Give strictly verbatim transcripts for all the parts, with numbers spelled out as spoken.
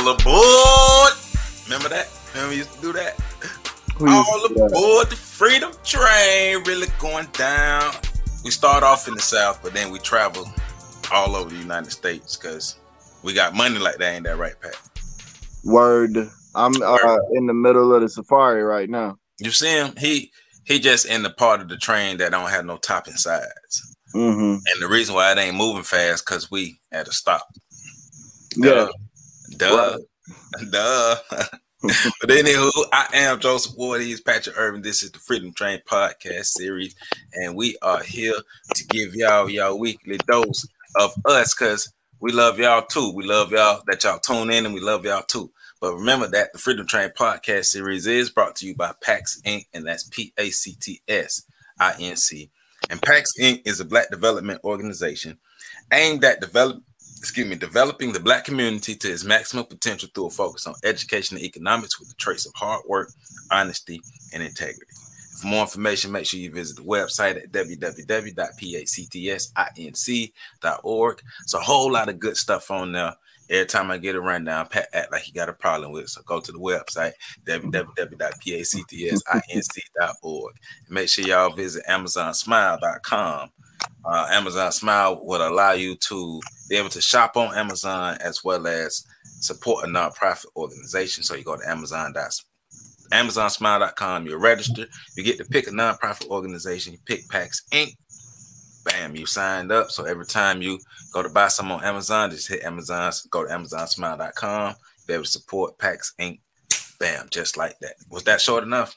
All aboard! Remember that? Remember we used to do that? Who All used to do that? aboard the freedom train, really going down. We start off in the South, but then we travel all over the United States because we got money like that. Ain't that right, Pat? Word. I'm uh, Word. in the middle of the safari right now. You see him? He he just in the part of the train that don't have no top and sides. Mm-hmm. And the reason why it ain't moving fast because we at a stop. Yeah. Duh. Right. Duh. But anywho, I am Joseph Ward. He's Patrick Irvin. This is the Freedom Train podcast series, and we are here to give y'all y'all weekly dose of us because we love y'all too. We love y'all that y'all tune in, and we love y'all too. But remember that the Freedom Train podcast series is brought to you by PAX Incorporated, and that's P A C T S I N C. And PAX Incorporated is a Black development organization aimed at develop. Excuse me, developing the Black community to its maximum potential through a focus on education and economics with the traits of hard work, honesty, and integrity. For more information, make sure you visit the website at w w w dot pactsinc dot org. It's a whole lot of good stuff on there. Every time I get a rundown, Pat act like he got a problem with it. So go to the website, w w w dot pactsinc dot org. And make sure y'all visit amazon smile dot com. Uh, Amazon Smile will allow you to be able to shop on Amazon as well as support a nonprofit organization. So you go to Amazon. amazon smile dot com, you register, you get to pick a nonprofit organization, you pick PAX Incorporated, bam, you signed up. So every time you go to buy something on Amazon, just hit Amazon, go to amazon smile dot com, be able to support PAX Incorporated, bam, just like that. Was that short enough?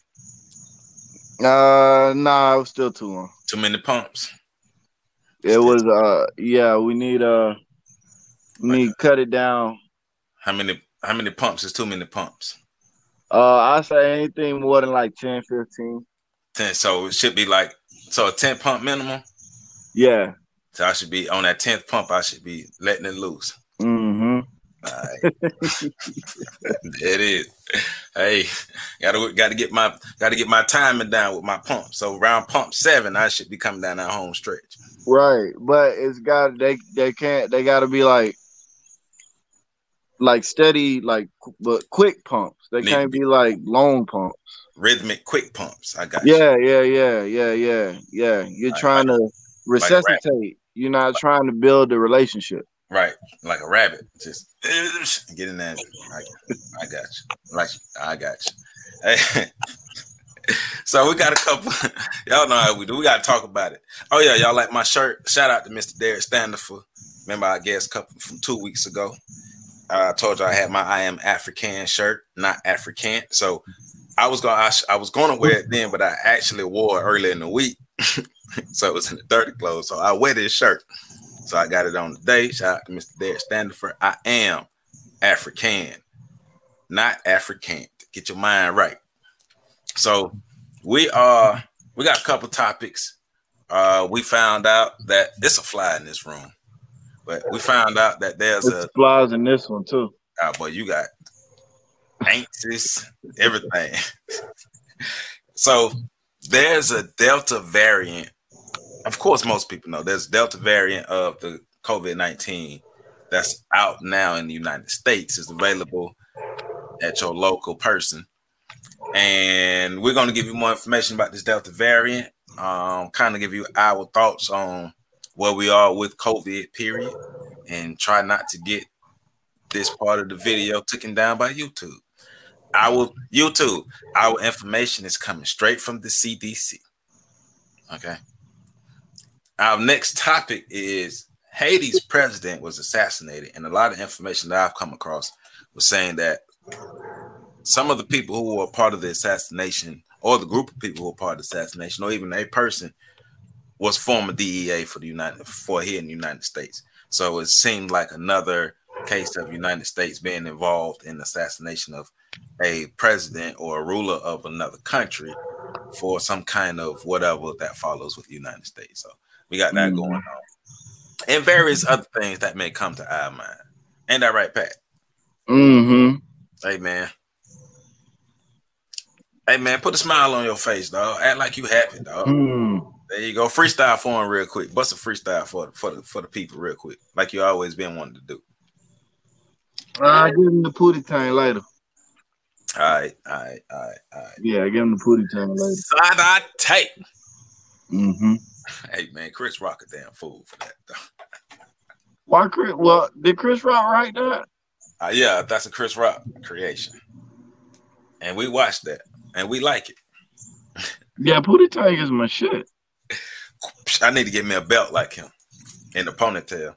Uh, nah, it was still too long. Too many pumps. It still was, uh, yeah, we need, uh, we need to cut it down. How many, how many pumps is too many pumps? Uh, I say anything more than like ten, fifteen. ten, so it should be like, so a ten pump minimum? Yeah. So I should be on that tenth pump, I should be letting it loose. Mm-hmm. All right. It is. Hey, gotta gotta get my gotta get my timing down with my pump. So around pump seven, I should be coming down that home stretch. Right, but it's got they they can't they gotta be like like steady like but quick pumps. They Need can't be like long pumps. Rhythmic quick pumps. I got yeah, you. Yeah, yeah, yeah, yeah, yeah. You're like, trying like, to resuscitate. Like You're not like, trying to build a relationship. Right, like a rabbit, just get in there. I, I got you. Like I got you. Hey. So we got a couple. Y'all know how we do. We got to talk about it. Oh yeah, y'all like my shirt? Shout out to Mister Derek Standifer. Remember I guess a couple from two weeks ago. Uh, I told you I had my I Am African shirt, not African. So I was gonna I, I was gonna wear it then, but I actually wore it earlier in the week. So it was in the dirty clothes. So I wear this shirt. So I got it on today. Shout out to Mister Derek Standifer. I am African, not African. Get your mind right. So we are. We got a couple topics. Uh, we found out that it's a fly in this room, but we found out that there's it's a flies in this one too. Oh boy, you got ain'ts, everything. So there's a Delta variant. Of course, most people know there's Delta variant of the COVID nineteen that's out now in the United States. It's available at your local person. And we're going to give you more information about this Delta variant, um, kind of give you our thoughts on where we are with COVID, period, and try not to get this part of the video taken down by YouTube. Our YouTube, our information is coming straight from the C D C. Okay. Our next topic is Haiti's president was assassinated, and a lot of information that I've come across was saying that some of the people who were part of the assassination, or the group of people who were part of the assassination, or even a person, was former D E A for the United for here in the United States. So it seemed like another case of United States being involved in the assassination of a president or a ruler of another country for some kind of whatever that follows with the United States. So we got that mm-hmm. going on. And various other things that may come to our mind. Ain't that right, Pat? Mm-hmm. Hey, man. Hey, man, put a smile on your face, dog. Act like you happy, dog. Mm. There you go. Freestyle for him real quick. Bust a freestyle for, for, the, for the people real quick, like you always been wanting to do. I'll give him the Pootie Tang later. All right, all right, all right, all right. Yeah, give him the Pootie Tang later. Side eye tape. Mm-hmm. Hey man, Chris Rock a damn fool for that though. Why Chris? Well, did Chris Rock write that? Uh, yeah, that's a Chris Rock creation, and we watched that, and we like it. Yeah, Pootie Tang is my shit. I need to get me a belt like him in the ponytail.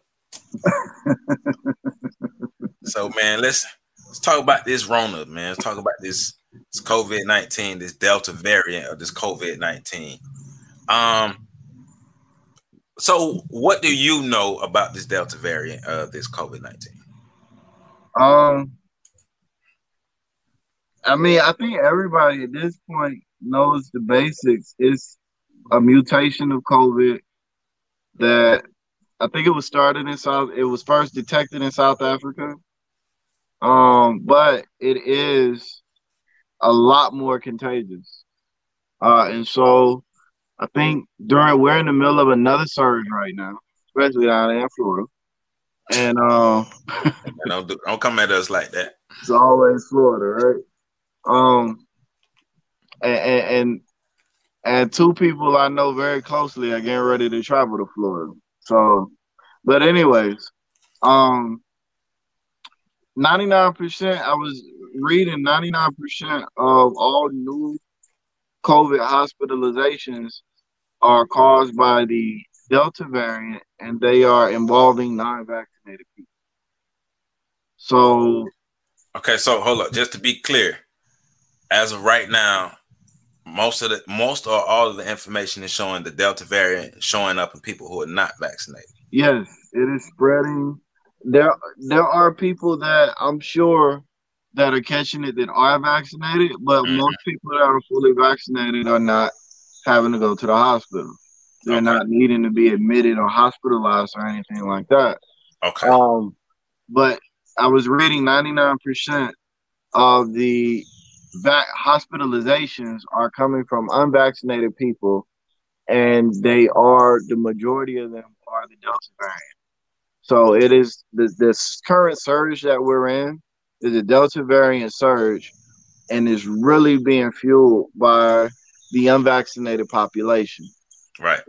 So man, let's let's talk about this Rona, man. Let's talk about this, this COVID nineteen, this Delta variant of this COVID nineteen. Um. So, what do you know about this Delta variant of this COVID nineteen? Um, I mean, I think everybody at this point knows the basics. It's a mutation of COVID that I think it was started in South. It was first detected in South Africa. Um, but it is a lot more contagious. Uh, and so I think during we're in the middle of another surge right now, especially down in Florida. And um, don't do, don't come at us like that. It's always Florida, right? Um, and, and and two people I know very closely are getting ready to travel to Florida. So, but anyways, um, ninety-nine percent. I was reading ninety-nine percent of all new COVID hospitalizations are caused by the Delta variant, and they are involving non-vaccinated people. So, okay, so hold up. Just to be clear, as of right now, most of the most or all of the information is showing the Delta variant showing up in people who are not vaccinated. Yes, it is spreading. There, there are people that I'm sure that are catching it that are vaccinated, but mm-hmm. most people that are fully vaccinated are not having to go to the hospital. They're okay. not needing to be admitted or hospitalized or anything like that. Okay. Um, but I was reading ninety-nine percent of the vac- hospitalizations are coming from unvaccinated people, and they are the majority of them are the Delta variant. So it is the this current surge that we're in is a Delta variant surge, and is really being fueled by the unvaccinated population. Right.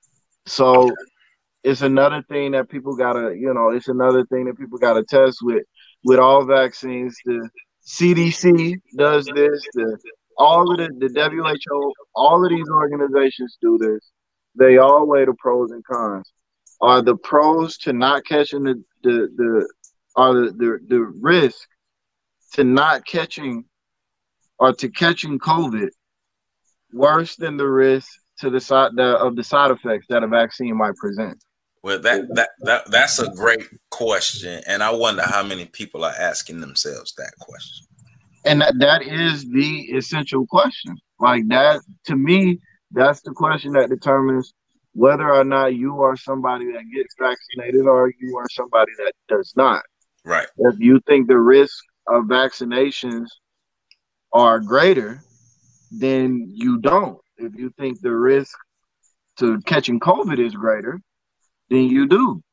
So okay. it's another thing that people gotta, you know, it's another thing that people gotta test with with all vaccines. The C D C does this. The all of the, the W H O, all of these organizations do this. They all weigh the pros and cons. Are the pros to not catching the the the are the, the the risk to not catching or to catching COVID worse than the risk to the side the, of the side effects that a vaccine might present? Well, that that that that's a great question, and I wonder how many people are asking themselves that question. And that, that is the essential question. Like that, to me, that's the question that determines whether or not you are somebody that gets vaccinated or you are somebody that does not. Right. If you think the risk of vaccinations are greater, then you don't. If you think the risk to catching COVID is greater, then you do.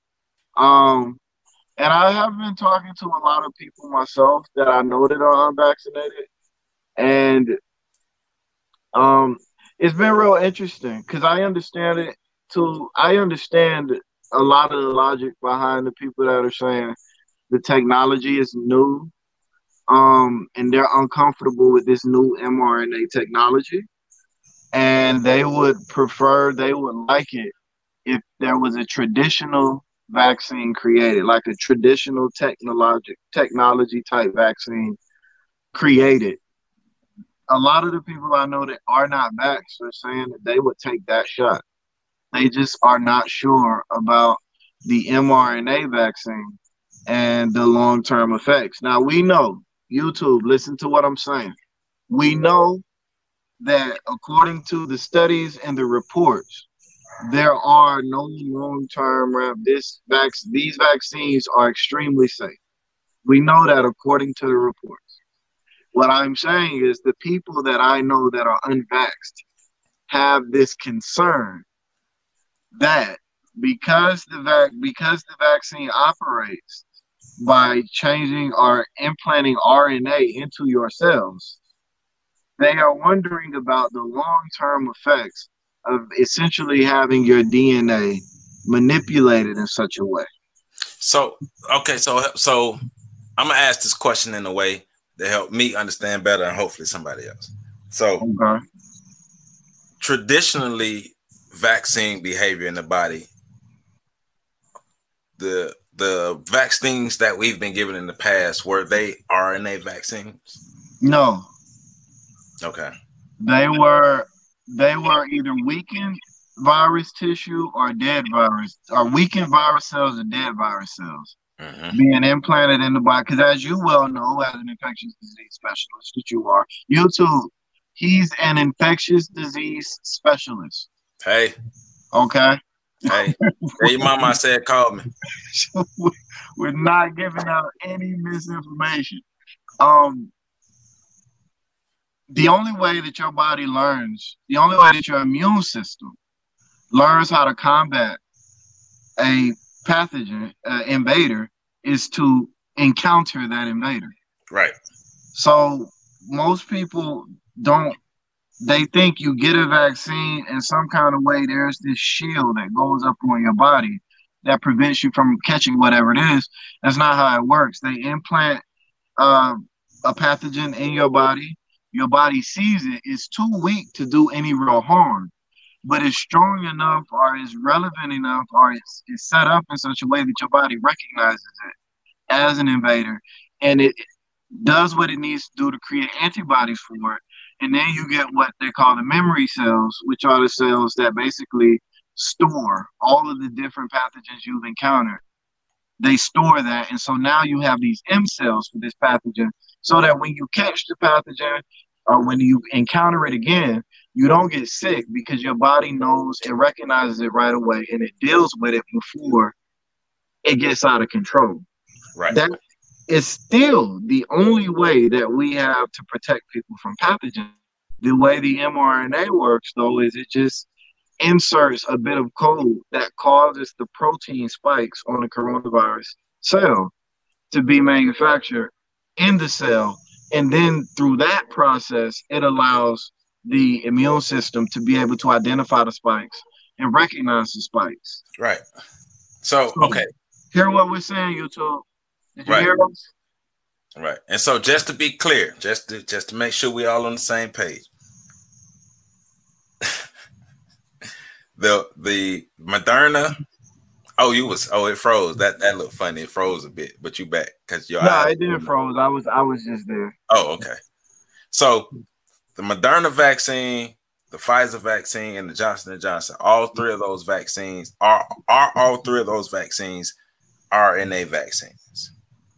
Um, and I have been talking to a lot of people myself that I know that are unvaccinated, and um, it's been real interesting because I understand it too. I understand a lot of the logic behind the people that are saying the technology is new, um, and they're uncomfortable with this new mRNA technology, and they would prefer, they would like it if there was a traditional vaccine created, like a traditional technology technology type vaccine created. A lot of the people I know that are not vaxxed are saying that they would take that shot. They just are not sure about the mRNA vaccine and the long-term effects. Now, we know, YouTube, listen to what I'm saying. We know that according to the studies and the reports, there are no long-term this vac these vaccines are extremely safe. We know that according to the reports. What I'm saying is the people that I know that are unvaxxed have this concern that because the vac because the vaccine operates by changing or implanting R N A into your cells. They are wondering about the long-term effects of essentially having your D N A manipulated in such a way. So, okay, so so I'm gonna ask this question in a way to help me understand better and hopefully somebody else. So, okay. Traditionally, vaccine behavior in the body, the the vaccines that we've been given in the past, were they R N A vaccines? No. Okay. They were they were either weakened virus tissue or dead virus, or weakened virus cells or dead virus cells mm-hmm. being implanted in the body. Because as you well know, as an infectious disease specialist that you are, you too, he's an infectious disease specialist. Hey. Okay. Hey. Hey, your mama said call me. We're not giving out any misinformation. Um. The only way that your body learns, the only way that your immune system learns how to combat a pathogen, uh, invader, is to encounter that invader. Right. So most people don't, they think you get a vaccine in some kind of way, there's this shield that goes up on your body that prevents you from catching whatever it is. That's not how it works. They implant uh, a pathogen in your body. Your body sees it, it's too weak to do any real harm, but it's strong enough or is relevant enough or it's, it's set up in such a way that your body recognizes it as an invader, and it does what it needs to do to create antibodies for it. And then you get what they call the memory cells, which are the cells that basically store all of the different pathogens you've encountered. They store that, and so now you have these M cells for this pathogen, so that when you catch the pathogen or when you encounter it again, you don't get sick because your body knows and recognizes it right away, and it deals with it before it gets out of control. Right. That is still the only way that we have to protect people from pathogens. The way the mRNA works, though, is it just inserts a bit of code that causes the protein spikes on the coronavirus cell to be manufactured in the cell. And then through that process, it allows the immune system to be able to identify the spikes and recognize the spikes. Right. So, so okay. Hear what we're saying, YouTube. Did you right. hear us? Right. And so just to be clear, just to, just to make sure we're all on the same page, the the Moderna. Oh, you was oh it froze. That that looked funny. It froze a bit, but you back because your no, eyes. it didn't froze. I was I was just there. Oh, okay. So the Moderna vaccine, the Pfizer vaccine, and the Johnson and Johnson, all three of those vaccines are are all three of those vaccines R N A vaccines.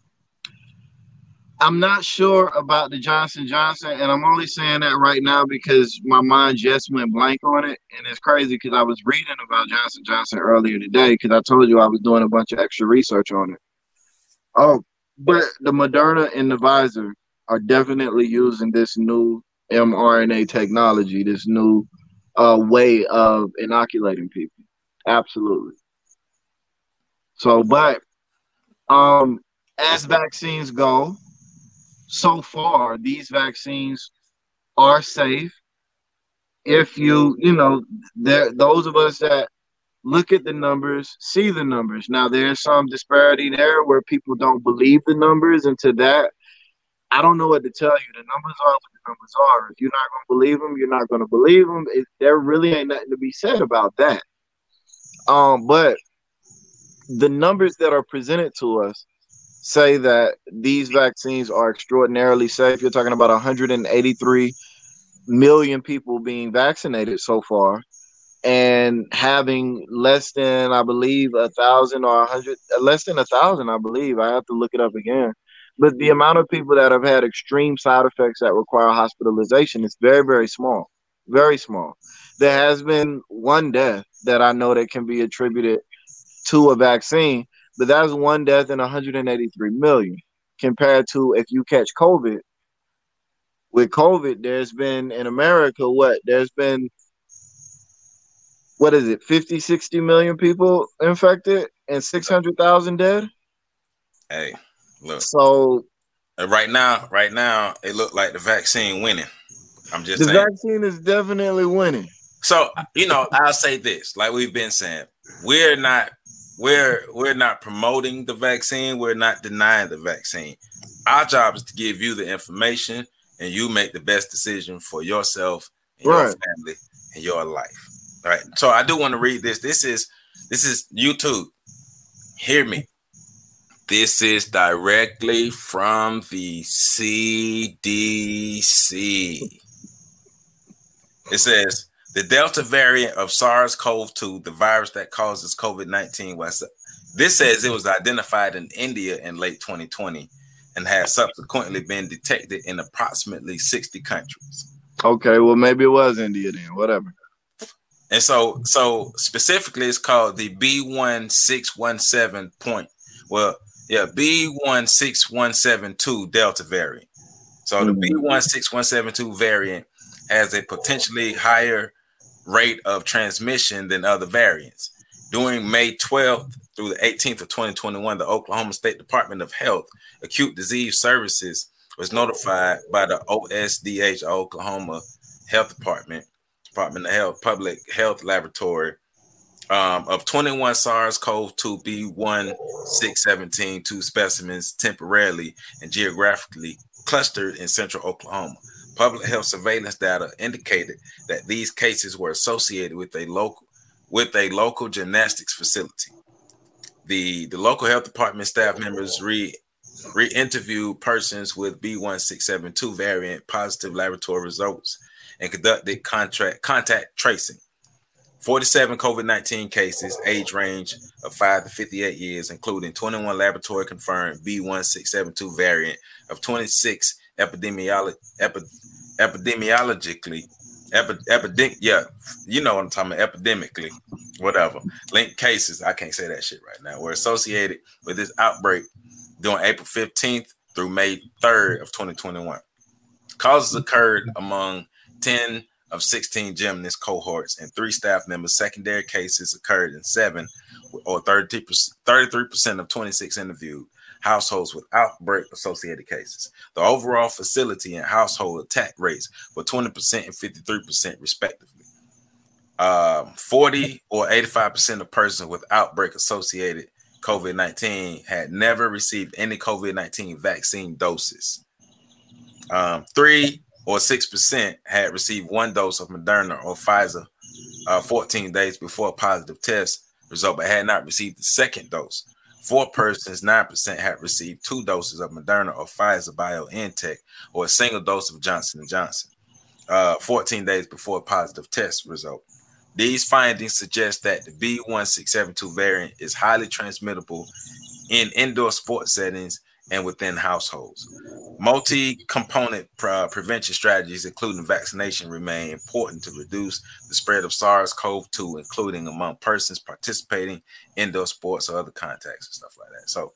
I'm not sure about the Johnson Johnson, and I'm only saying that right now because my mind just went blank on it, and it's crazy because I was reading about Johnson Johnson earlier today because I told you I was doing a bunch of extra research on it. Oh, but the Moderna and the Pfizer are definitely using this new mRNA technology, this new uh, way of inoculating people. Absolutely. So, but um, as vaccines go, so far, these vaccines are safe. If you, you know, there, those of us that look at the numbers, see the numbers. Now, there's some disparity there where people don't believe the numbers. And to that, I don't know what to tell you. The numbers are what the numbers are. If you're not going to believe them, you're not going to believe them. It, there really ain't nothing to be said about that. Um, but the numbers that are presented to us say that these vaccines are extraordinarily safe. You're talking about one hundred eighty-three million people being vaccinated so far, and having less than, I believe, a thousand or a hundred, less than a thousand, I believe. I have to look it up again. But the amount of people that have had extreme side effects that require hospitalization is very, very small, very small. There has been one death that I know that can be attributed to a vaccine, but that's one death in one hundred eighty-three million compared to if you catch COVID. With COVID, there's been in America, what? There's been, what is it, fifty, sixty million people infected and six hundred thousand dead? Hey. Look. So right now, right now, it looked like the vaccine winning. I'm just the saying. vaccine is definitely winning. So, you know, I'll say this, like we've been saying, we're not we're we're not promoting the vaccine, we're not denying the vaccine. Our job is to give you the information and you make the best decision for yourself and right. your family and your life. All right. So I do want to read this. This is this is YouTube. Hear me. This is directly from the C D C. It says the Delta variant of SARS-C o V two, the virus that causes COVID nineteen, was this says it was identified in India in late twenty twenty and has subsequently been detected in approximately sixty countries. Okay, well maybe it was India then, whatever. And so, so specifically, it's called the B one six one seven point. Well, yeah, B one six one seven two Delta variant. So the mm-hmm. B one six one seven two variant has a potentially higher rate of transmission than other variants. During May twelfth through the eighteenth of twenty twenty-one, the Oklahoma State Department of Health Acute Disease Services was notified by the O S D H, Oklahoma Health Department, Department of Health Public Health Laboratory, um, of twenty-one SARS-C o V two B one six one seven two specimens temporarily and geographically clustered in central Oklahoma. Public health surveillance data indicated that these cases were associated with a local with a local gymnastics facility. The, the local health department staff members re, re-interviewed persons with B one six seven two variant positive laboratory results and conducted contract, contact tracing. forty-seven COVID nineteen cases, age range of five to fifty-eight years, including twenty-one laboratory confirmed B one six seven two variant of twenty-six epidemiolo- epi- epidemiologically, epi- epidemic, yeah, you know what I'm talking about, epidemically, whatever, linked cases, I can't say that shit right now, were associated with this outbreak during April fifteenth through May third of twenty twenty-one. Causes occurred among ten of sixteen gymnast cohorts and three staff members. Secondary cases occurred in seven or thirty-three percent of twenty-six interviewed households with outbreak associated cases. The overall facility and household attack rates were twenty percent and fifty-three percent respectively. Um, forty or eighty-five percent of persons with outbreak associated COVID nineteen had never received any COVID nineteen vaccine doses. Um, three or six percent had received one dose of Moderna or Pfizer uh, fourteen days before a positive test result, but had not received the second dose. Four persons, nine percent, had received two doses of Moderna or Pfizer BioNTech or a single dose of Johnson and Johnson uh, fourteen days before a positive test result. These findings suggest that the B one six seven two variant is highly transmittable in indoor sports settings and within households. Multi-component uh, prevention strategies, including vaccination, remain important to reduce the spread of SARS-C o V two, including among persons participating in indoor sports or other contacts and stuff like that. So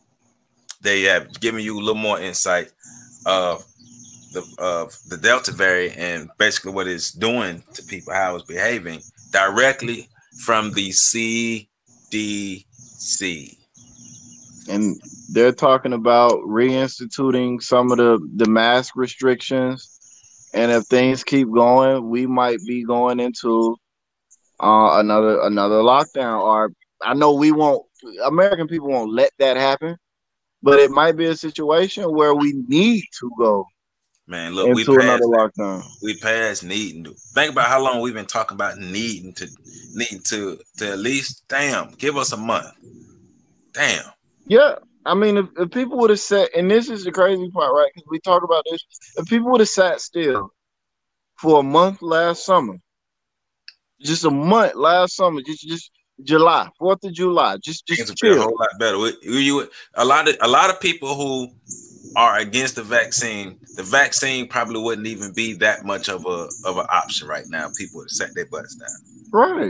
they have given you a little more insight of the of the Delta variant and basically what it's doing to people, how it's behaving, directly from the C D C. And they're talking about reinstituting some of the, the mask restrictions. And if things keep going, we might be going into uh, another another lockdown. Or I know we won't, American people won't let that happen, but it might be a situation where we need to go Man, look, into we passed another lockdown. We passed needing to. Think about how long we've been talking about needing to, needing to, to at least, damn, give us a month. Damn. Yeah, I mean, if, if people would have sat, and this is the crazy part, right? Because we talk about this. If people would have sat still for a month last summer, just a month last summer, just just July, Fourth of July, just just chill. A whole lot better. We, we, a lot of a lot of people who are against the vaccine, the vaccine probably wouldn't even be that much of a of an option right now. People would have sat their butts down. Right.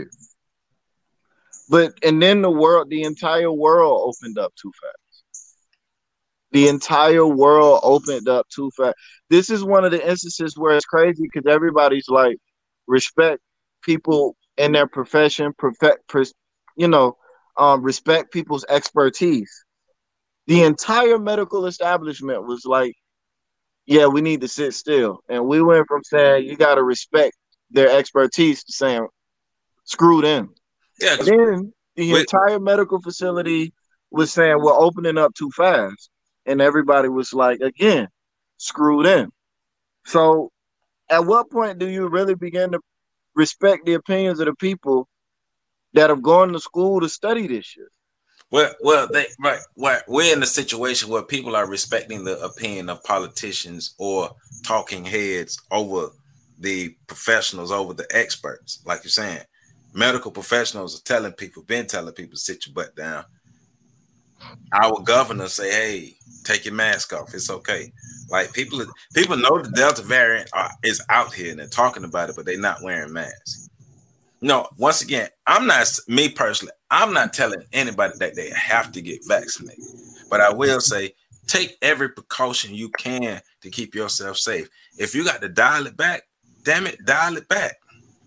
But and then the world, the entire world opened up too fast. The entire world opened up too fast. This is one of the instances where it's crazy because everybody's like, respect people in their profession, perfect, you know, um, respect people's expertise. The entire medical establishment was like, yeah, we need to sit still. And we went from saying you got to respect their expertise to saying, screw them. Yeah. And then the we, entire medical facility was saying we're opening up too fast. And everybody was like, again, screw them. So at what point do you really begin to respect the opinions of the people that have gone to school to study this shit? Well, well, they right, right. We're in a situation where people are respecting the opinion of politicians or talking heads over the professionals, over the experts. Like you're saying, medical professionals are telling people, been telling people, sit your butt down. Our governor say, hey, take your mask off. It's okay. Like people, people know the Delta variant are, is out here and they're talking about it, but they're not wearing masks. No, once again, I'm not, me personally, I'm not telling anybody that they have to get vaccinated. But I will say, take every precaution you can to keep yourself safe. If you got to dial it back, damn it, dial it back.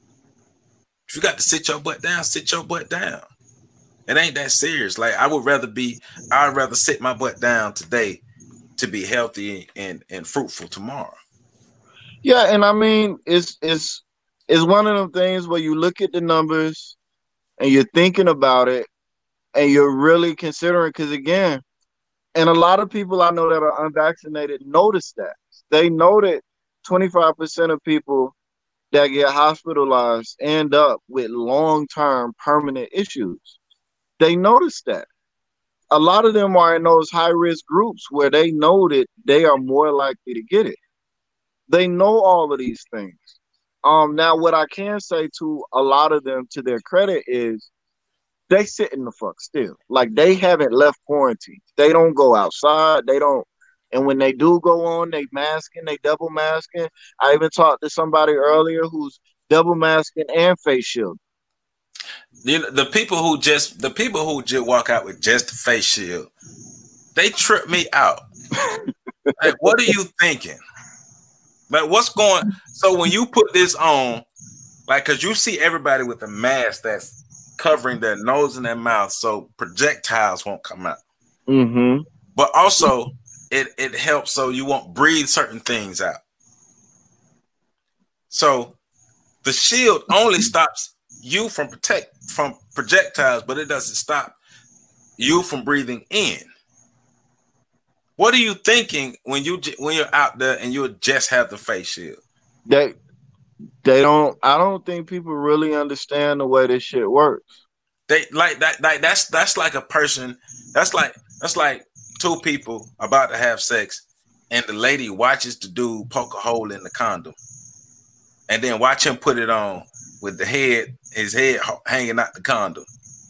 If you got to sit your butt down, sit your butt down. It ain't that serious. Like I would rather be, I'd rather sit my butt down today to be healthy and, and fruitful tomorrow. Yeah, and I mean, it's it's it's one of them things where you look at the numbers and you're thinking about it and you're really considering, because again, and a lot of people I know that are unvaccinated notice that. They know that twenty-five percent of people that get hospitalized end up with long-term permanent issues. They notice that. A lot of them are in those high-risk groups where they know that they are more likely to get it. They know all of these things. Um, now, what I can say to a lot of them, to their credit, is they sit in the fuck still. Like, they haven't left quarantine. They don't go outside. They don't. And when they do go on, they masking, they double masking. I even talked to somebody earlier who's double masking and face shield. You know, the people who just the people who just walk out with just the face shield, they trip me out. Like, what are you thinking? Like, what's going? So when you put this on, like, cause you see everybody with a mask that's covering their nose and their mouth, so projectiles won't come out. Mm-hmm. But also, it it helps so you won't breathe certain things out. So the shield only stops you from protect from projectiles, but it doesn't stop you from breathing in. What are you thinking when you when you're out there and you just have the face shield? They they don't. I don't think people really understand the way this shit works. They like that. Like that's that's like a person. That's like that's like two people about to have sex, and the lady watches the dude poke a hole in the condom, and then watch him put it on with the head, his head hanging out the condom,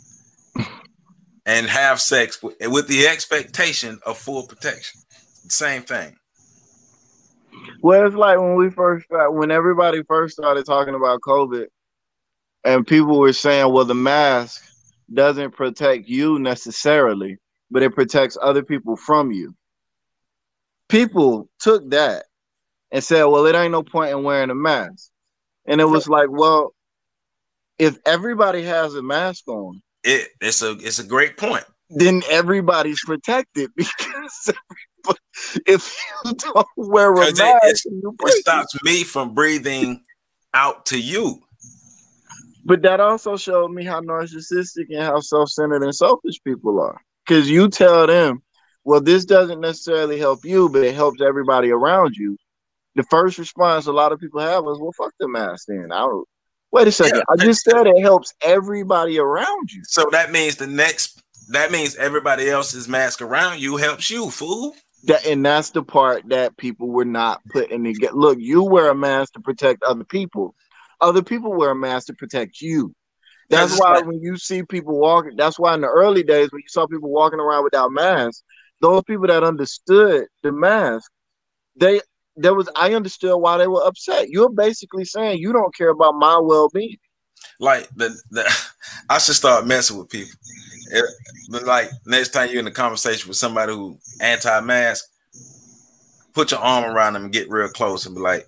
and have sex with, with the expectation of full protection. Same thing. Well, it's like when we first, when everybody first started talking about COVID, and people were saying, well, the mask doesn't protect you necessarily, but it protects other people from you. People took that and said, well, it ain't no point in wearing a mask. And it was like, well, if everybody has a mask on, it, it's a it's a great point. Then everybody's protected, because if you don't wear a mask, it, it stops me from breathing out to you. But that also showed me how narcissistic and how self-centered and selfish people are. Because you tell them, well, this doesn't necessarily help you, but it helps everybody around you. The first response a lot of people have is, well, fuck the mask then. I don't, wait a second. Yeah, I just said it helps everybody around you. So that means the next, that means everybody else's mask around you helps you, fool. That, and that's the part that people were not putting together. Look, you wear a mask to protect other people. Other people wear a mask to protect you. That's, that's why like, when you see people walking, that's why in the early days when you saw people walking around without masks, those people that understood the mask, they there was I understood why they were upset. You're basically saying you don't care about my well-being. Like the, the I should start messing with people. It, but like next time you're in a conversation with somebody who anti-mask, put your arm around them and get real close and be like,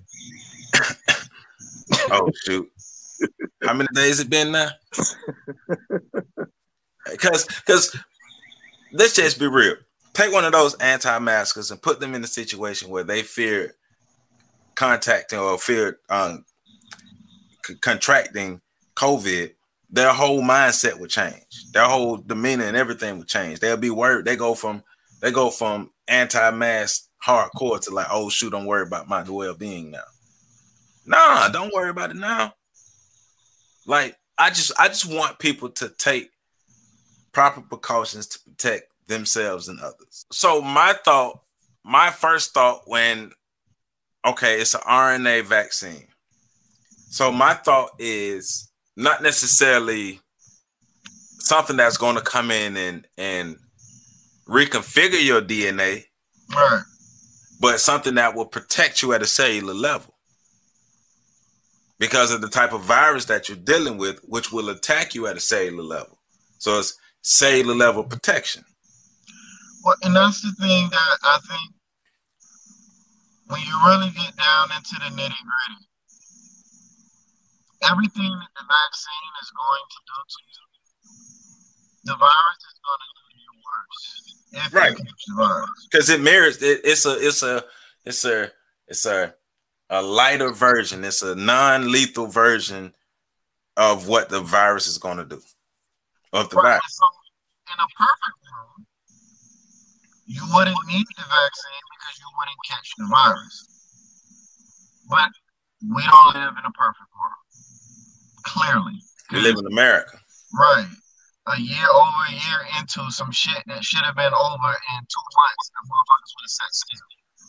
oh shoot. How many days it been now? Because because let's just be real. take one of those anti-maskers and put them in a situation where they fear contacting or fear um, c- contracting COVID, their whole mindset would change. Their whole demeanor and everything would change. They'll be worried. They go from they go from anti-mask hardcore to like, oh shoot, don't worry about my well-being now. Nah, don't worry about it now. Like, I just I just want people to take proper precautions to protect themselves and others. So my thought, my first thought when, okay, it's an R N A vaccine. So my thought is not necessarily something that's going to come in and, and reconfigure your D N A, Right. but something that will protect you at a cellular level because of the type of virus that you're dealing with, which will attack you at a cellular level. So it's cellular level protection. Well, and that's the thing that I think when you really get down into the nitty gritty, everything that the vaccine is going to do to you, the virus is going to do you worse. If Right. you catch the virus. Because it mirrors it, it's a it's a it's a it's a a lighter version. It's a non-lethal version of what the virus is going to do. Of the Right. virus. So in a perfect world, you wouldn't need the vaccine because you wouldn't catch the virus. But we don't live in a perfect world. Clearly. We live in America. Right. A year over a year into some shit that should have been over in two months. The motherfuckers would have sat still.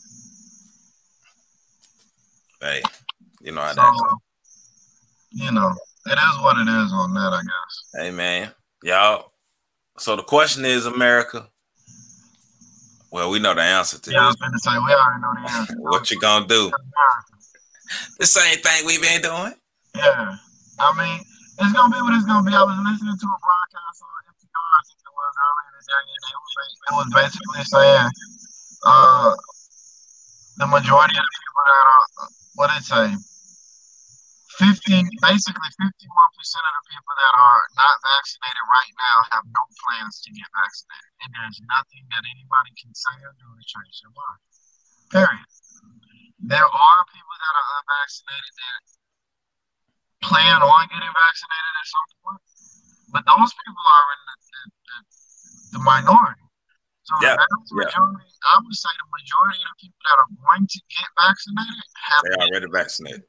Hey, you know how So, that goes. you know, it is what it is on that, I guess. Hey man, y'all. So the question is, America. Well, we know the answer to Yeah, I was this. going to say, we already know the answer. What you gonna do? The same thing we've been doing. Yeah. I mean, it's going to be what it's going to be. I was listening to a broadcast on N P R, I think it was earlier today, and it was, it was basically saying uh, the majority of the people that are, what did it say? fifty, basically fifty-one percent of the people that are not vaccinated right now have no plans to get vaccinated. And there's nothing that anybody can say or do to change their mind. Period. There are people that are unvaccinated that plan on getting vaccinated at some point, but those people are in the, the, the, the minority. So Yeah, the vast yeah. majority, I would say the majority of the people that are going to get vaccinated have They already vaccinated.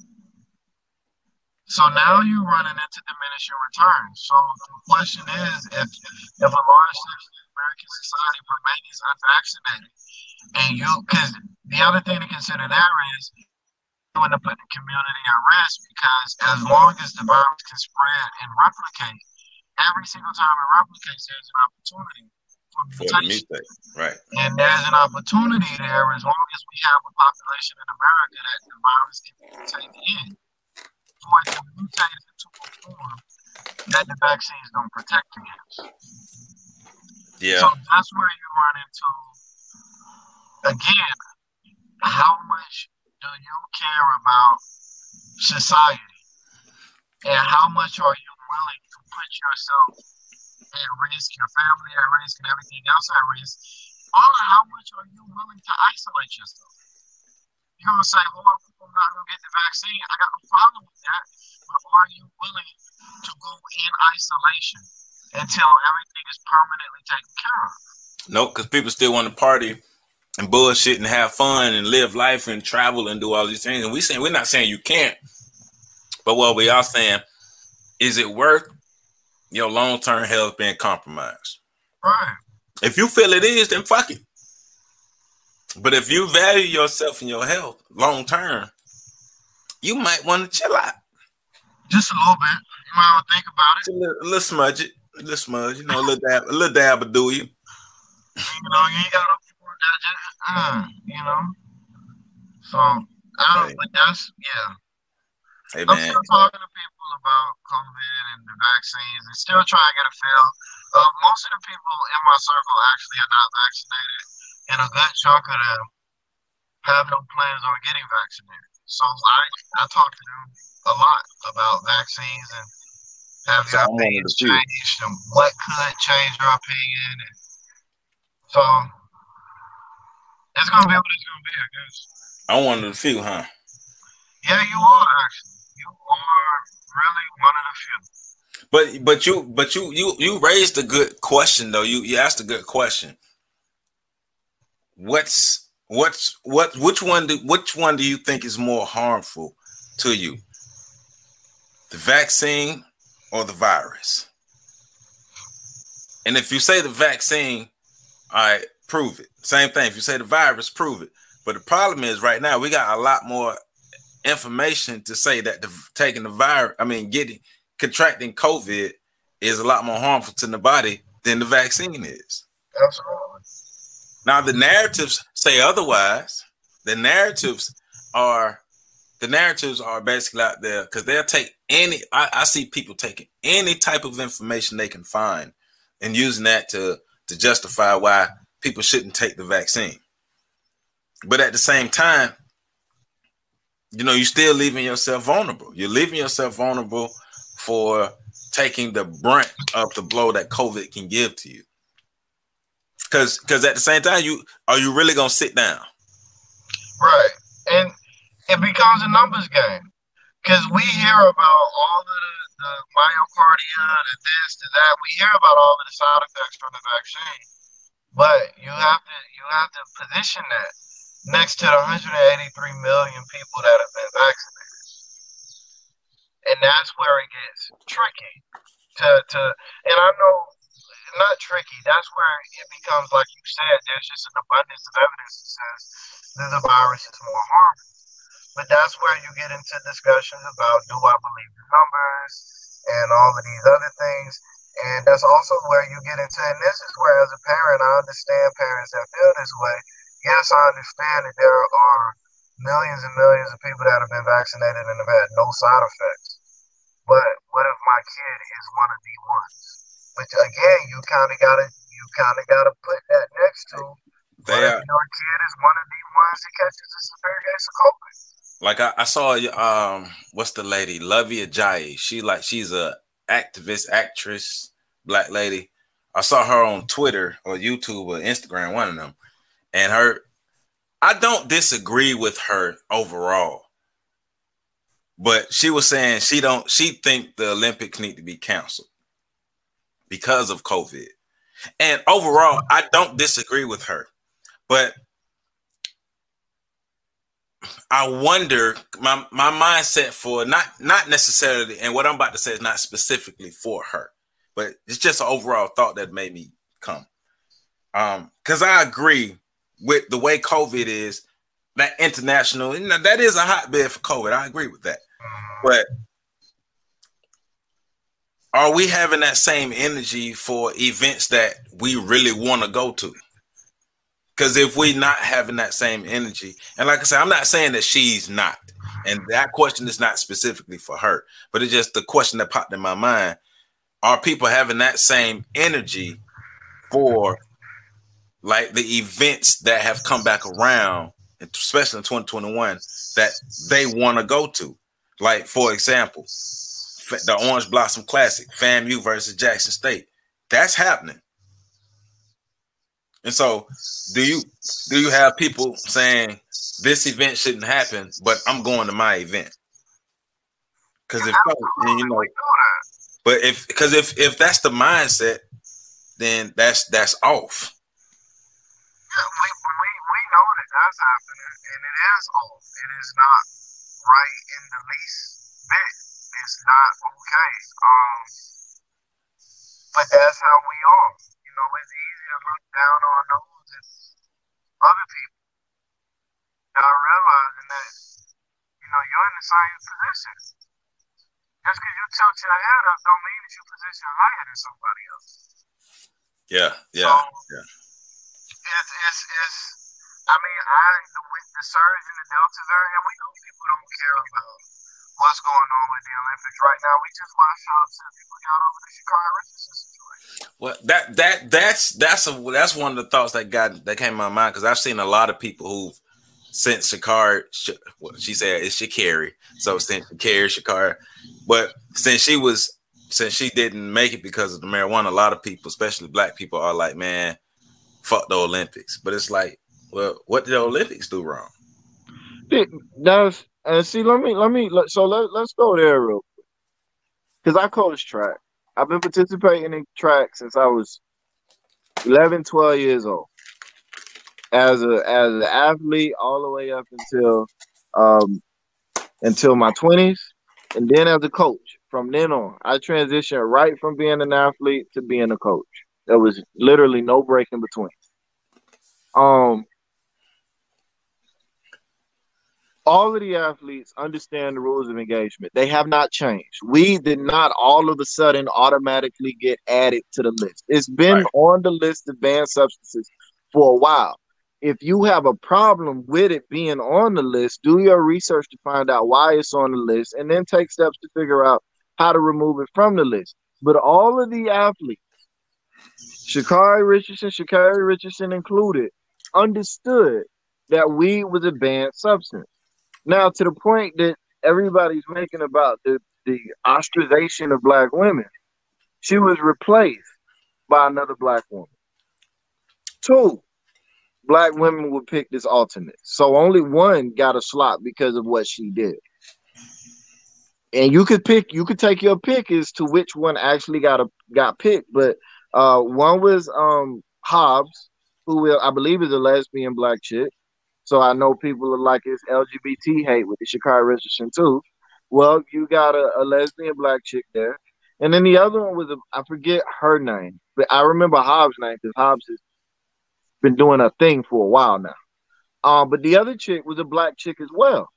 So now you're running into diminishing returns. So the question is, if if a large section of the American society remains unvaccinated, and you, because the other thing to consider there is you want to put the community at risk, because as long as the virus can spread and replicate, every single time it replicates, there's an opportunity for For the mutation. mutate. Right. And there's an opportunity there as long as we have a population in America that the virus can mutate in. For it to mutate into a form that the vaccines don't protect against. Yeah. So that's where you run into, again, how much do you care about society? And how much are you willing to put yourself at risk, your family at risk, and everything else at risk? Or how much are you willing to isolate yourself? You're going to say, well, I'm not going to get the vaccine. I got no problem with that. But are you willing to go in isolation until everything is permanently taken care of? Nope, because people still want to party and bullshit and have fun and live life and travel and do all these things. And we saying we're not saying you can't, but what we are saying, is it worth your long-term health being compromised? Right. If you feel it is, then fuck it. But if you value yourself and your health long term, you might want to chill out. Just a little bit. You might want to think about it. A little, a little smudge it. A little smudge, you know, a little dab, a little dab will do you. You know, you ain't got no people that just, uh, you know. So, I don't, Hey. but that's, yeah. Hey I'm man, still talking to people about COVID and the vaccines and still trying to get a feel. Uh, most of the people in my circle actually are not vaccinated, and a good chunk of them have no plans on getting vaccinated. So I, I talk to them a lot about vaccines and have So their I'm one of opinions the few. changed and what could change their opinion. And So it's gonna be what it's gonna be, I guess. I'm one of the few, huh? Yeah, you are actually. You are really one of the few. But but you but you you you raised a good question though. You you asked a good question. What's what's what which one do which one do you think is more harmful to you? The vaccine or the virus? And if you say the vaccine, all right, prove it. Same thing. If you say the virus, prove it. But the problem is right now we got a lot more information to say that the taking the virus, I mean, getting contracting COVID is a lot more harmful to the body than the vaccine is. Absolutely. Now the narratives say otherwise. The narratives are the narratives are basically out there because they'll take any. I, I see people taking any type of information they can find and using that to to justify why people shouldn't take the vaccine. But at the same time, you know, you're still leaving yourself vulnerable. You're leaving yourself vulnerable for taking the brunt of the blow that COVID can give to you. Because because at the same time, you are you really gonna sit down? Right. And it becomes a numbers game. Because we hear about all of the, the myocardia, the this, the that. We hear about all of the side effects from the vaccine. But you have to you have to position that next to the one hundred eighty-three million people that have been vaccinated. And that's where it gets tricky. To to and I know not tricky, that's where it becomes, like you said, there's just an abundance of evidence that says that the virus is more harmful. But that's where you get into discussions about, do I believe the numbers and all of these other things. And that's also where you get into, and this is where, as a parent, I understand parents that feel this way. Yes, I understand that there are millions and millions of people that have been vaccinated and have had no side effects. But what if my kid is one of the ones? Which again, you kind of gotta, you kind of gotta put that next to. What if your kid is one of the ones that catches a severe case of COVID? Like I, I saw, um, what's the lady, Luvvie Ajayi? She like she's a activist, actress, black lady. I saw her on Twitter or YouTube or Instagram, one of them, and her. I don't disagree with her overall, but she was saying she don't. She think the Olympics need to be canceled because of COVID. And overall, I don't disagree with her. But I wonder, my, my mindset for not, not necessarily, and what I'm about to say is not specifically for her, but it's just an overall thought that made me come. Um, because I agree with the way COVID is, that international, you know, that is a hotbed for COVID. I agree with that. But are we having that same energy for events that we really want to go to? Because if we're not having that same energy, and like I said, I'm not saying that she's not, and that question is not specifically for her, but it's just the question that popped in my mind. Are people having that same energy for like the events that have come back around, especially in twenty twenty-one, that they want to go to? Like, for example, the Orange Blossom Classic, FAMU versus Jackson State. That's happening. And so do you do you have people saying this event shouldn't happen, but I'm going to my event? Because if so, you know, but if because if if that's the mindset, then that's that's off. Yeah, we, we, we know that that's happening, and it is off. It is not right in the least bit. It's not okay. Um, but that's how we are. You know, it's easy to look down on those and other people, not realizing that, you know, you're in the same position. Just because you tilt your head up don't mean that you position higher than somebody else. Yeah, yeah, so, yeah. It's, it's, it's, I mean, I, the, with the surge in the Delta variant, we know people don't care about what's going on with the Olympics right now. We just watched how upset people got over the Sha'Carri Richardson situation. Well, that that that's that's a that's one of the thoughts that got that came to my mind, because I've seen a lot of people who've since Sha'Carri, well, she said it's Sha'Carri, so since Sha'Carri, Sha'Carri, but since she was since she didn't make it because of the marijuana, a lot of people, especially black people, are like, man, fuck the Olympics. But it's like, well, what did the Olympics do wrong? That's and see, let me let me let, so let, let's go there real quick. Because I coach track. I've been participating in track since I was eleven, twelve years old. As a as an athlete all the way up until um until my twenties, and then as a coach. From then on, I transitioned right from being an athlete to being a coach. There was literally no break in between. Um, all of the athletes understand the rules of engagement. They have not changed. We did not all of a sudden automatically get added to the list. It's been right. on the list of banned substances for a while. If you have a problem with it being on the list, do your research to find out why it's on the list, and then take steps to figure out how to remove it from the list. But all of the athletes, Sha'Carri Richardson, Sha'Carri Richardson included, understood that weed was a banned substance. Now, to the point that everybody's making about the, the ostracization of black women, she was replaced by another black woman. Two, black women were picked as alternates. So only one got a slot because of what she did. And you could pick, you could take your pick as to which one actually got a got picked. But uh, one was um, Hobbs, who will, I believe is a lesbian black chick. So I know people are like it's L G B T hate with the Sha'Carri Richardson too. Well, you got a, a lesbian black chick there. And then the other one was, a, I forget her name, but I remember Hobbs' name because Hobbs has been doing a thing for a while now. Um, but the other chick was a black chick as well.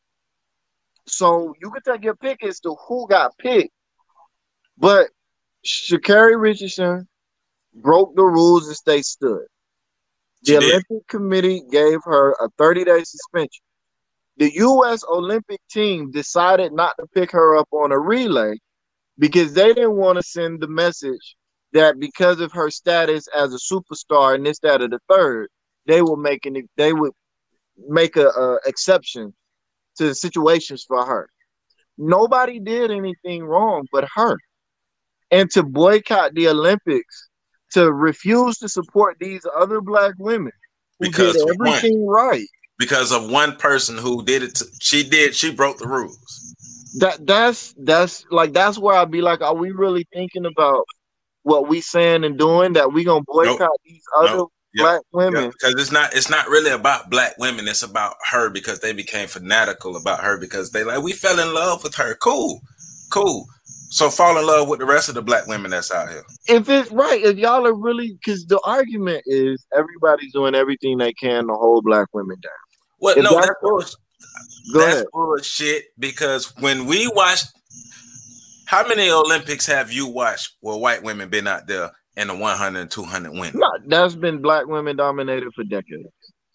So you could take your pick as to who got picked, but Sha'Carri Richardson broke the rules as they stood. The Olympic Committee gave her a thirty-day suspension. The U S Olympic team decided not to pick her up on a relay because they didn't want to send the message that because of her status as a superstar and this, that, or the third, they were making it, they would make a, a exception to the situations for her. Nobody did anything wrong but her. And to boycott the Olympics, to refuse to support these other black women who because did everything one, right. Because of one person who did it. To, she did. She broke the rules. That that's that's like that's where I'd be like, are we really thinking about what we saying and doing? That we gonna boycott nope. these other nope. black yep. women? Yep. Because it's not it's not really about black women. It's about her because they became fanatical about her because they like we fell in love with her. Cool, cool. So fall in love with the rest of the black women that's out here. If it's right, if y'all are really, because the argument is everybody's doing everything they can to hold black women down. Well, if no, that's, that's, bullshit. Go that's ahead. bullshit. Because when we watched, how many Olympics have you watched where white women been out there in the one hundred and two hundred women? No, that's been black women dominated for decades.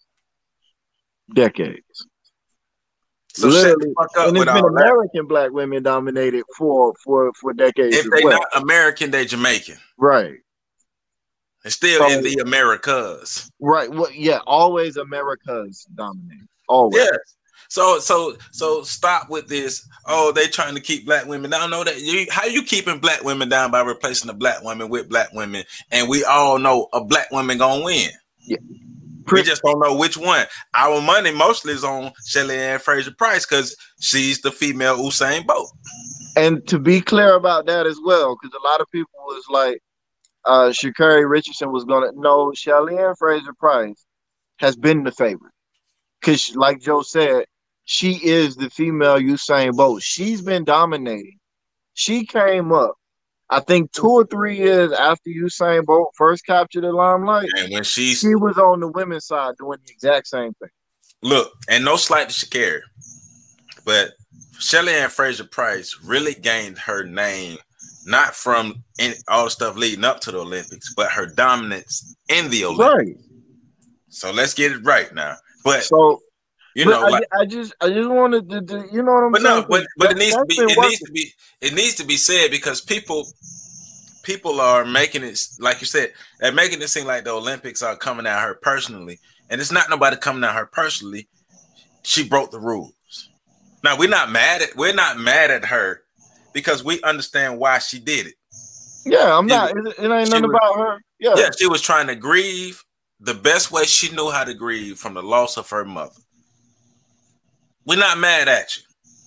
Decades. So literally, and it's been American that. black women dominated for for for decades. If they're well. not American, they're Jamaican, right? And still so, in the Americas, right? Well, yeah, always Americas dominate. Always. Yeah. So so so stop with this. Oh, they trying to keep black women down. No, that you, how you keeping black women down by replacing a black woman with black women, and we all know a black woman gonna win. Yeah. We just don't know which one. Our money mostly is on Shelly Ann Fraser-Pryce because she's the female Usain Bolt. And to be clear about that as well, because a lot of people was like, uh, Sha'Carri Richardson was going to know Shelly Ann Fraser-Pryce has been the favorite. Because like Joe said, she is the female Usain Bolt. She's been dominating. She came up, I think two or three years after Usain Bolt first captured the limelight, and when she's, she was on the women's side doing the exact same thing. Look, and no slight to Sha'Carri, but Shelly Ann Fraser-Pryce really gained her name not from any, all the stuff leading up to the Olympics, but her dominance in the Olympics. Right. So let's get it right now. But so you know, I, like, I just I just wanted to, to you know what I'm but saying? No, but but it needs to be it working. needs to be it needs to be said because people people are making it like you said, they're making it seem like the Olympics are coming at her personally, and it's not nobody coming at her personally. She broke the rules. Now we're not mad at we're not mad at her because we understand why she did it. Yeah, I'm not. It, it ain't nothing was, about her. Yeah, yeah, she was trying to grieve the best way she knew how to grieve from the loss of her mother. We're not mad at you.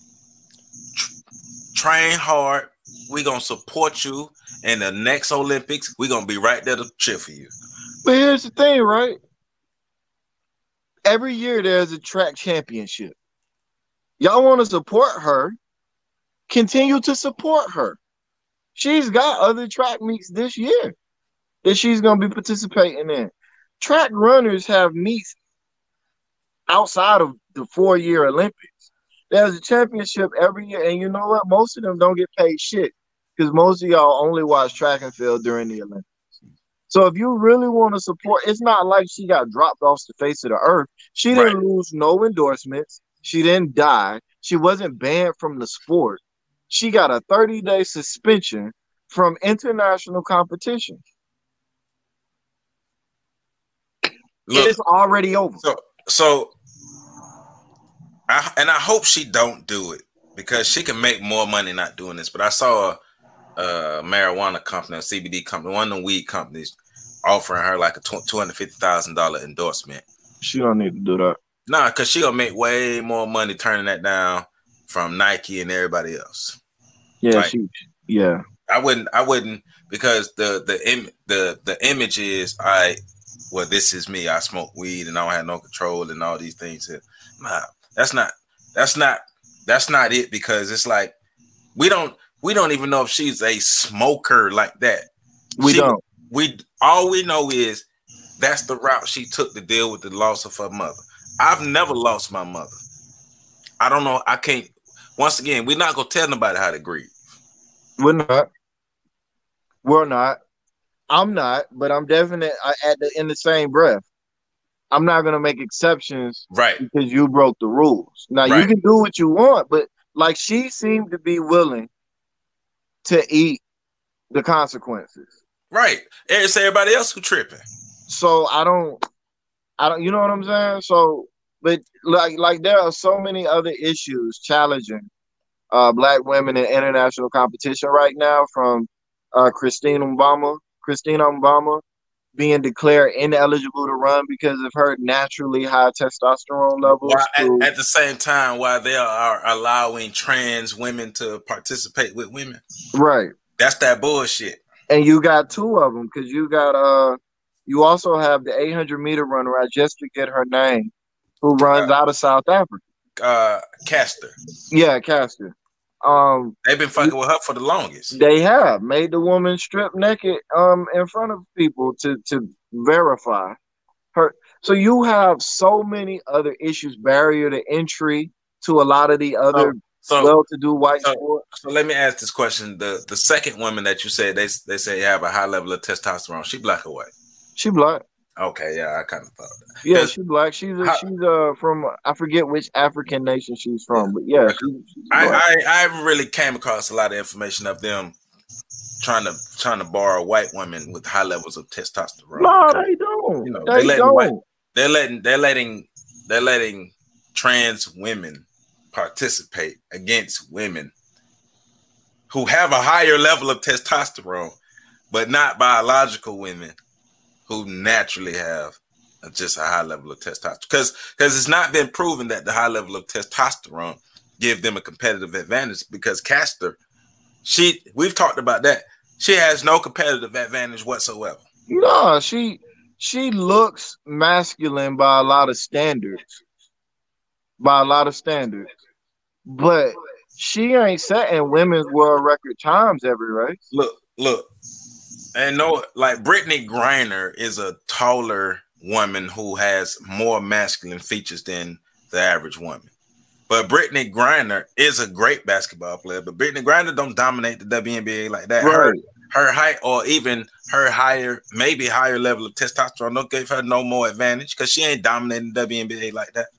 Train hard. We're going to support you in the next Olympics. We're going to be right there to cheer for you. But here's the thing, right? Every year there's a track championship. Y'all want to support her, continue to support her. She's got other track meets this year that she's going to be participating in. Track runners have meets outside of the four-year Olympics. There's a championship every year, and you know what? Most of them don't get paid shit because most of y'all only watch track and field during the Olympics. So if you really want to support, it's not like she got dropped off the face of the earth. She didn't right. lose no endorsements. She didn't die. She wasn't banned from the sport. She got a thirty-day suspension from international competition. Look, it's already over. So, so I, and I hope she don't do it because she can make more money not doing this. But I saw a, a marijuana company, a C B D company, one of the weed companies, offering her like a two hundred fifty thousand dollar endorsement. She don't need to do that. Nah, because she gonna make way more money turning that down from Nike and everybody else. Yeah, like, she, yeah. I wouldn't. I wouldn't because the the Im, the the image is I. Well, this is me. I smoke weed and I don't have no control and all these things. Nah, that's not. That's not. That's not it. Because it's like we don't. We don't even know if she's a smoker like that. We she, don't. We all we know is that's the route she took to deal with the loss of her mother. I've never lost my mother. I don't know. I can't. Once again, we're not gonna tell nobody how to grieve. We're not. We're not. I'm not. But I'm definitely at the in the same breath. I'm not gonna make exceptions, right? Because you broke the rules. Now right. You can do what you want, but like she seemed to be willing to eat the consequences. Right. It's everybody else who tripping. So I don't. I don't. You know what I'm saying? So. But like, like there are so many other issues challenging uh, Black women in international competition right now, from uh, Christine Mbama, Christina Mbama being declared ineligible to run because of her naturally high testosterone levels. While at, at the same time, while they are allowing trans women to participate with women, right? That's that bullshit. And you got two of them because you got uh, you also have the eight hundred meter runner. I just forget her name. Who runs uh, out of South Africa? Uh, Caster. Yeah, Caster. Um, They've been fucking with her for the longest. They have made the woman strip naked um in front of people to to verify her. So you have so many other issues, barrier to entry to a lot of the other so, so, well-to-do white so, sports. So let me ask this question: the the second woman that you said they they say have a high level of testosterone. She black or white? She black. Okay, yeah, I kind of thought that. Yeah, she's black. She's a, how, she's uh from I forget which African nation she's from, but yeah, she, she's I, I I haven't really came across a lot of information of them trying to trying to borrow white women with high levels of testosterone. No, they don't. You know, they they're don't. White, they're letting they're letting they're letting trans women participate against women who have a higher level of testosterone, but not biological women who naturally have just a high level of testosterone. Because because it's not been proven that the high level of testosterone give them a competitive advantage. Because Caster, she we've talked about that. She has no competitive advantage whatsoever. No, she she looks masculine by a lot of standards. By a lot of standards. But she ain't setting women's world record times every race. Look, look. And no, like Brittany Griner is a taller woman who has more masculine features than the average woman. But Brittany Griner is a great basketball player. But Brittany Griner don't dominate the W N B A like that. Right. Her, her height or even her higher, maybe higher level of testosterone don't give her no more advantage because she ain't dominating the W N B A like that.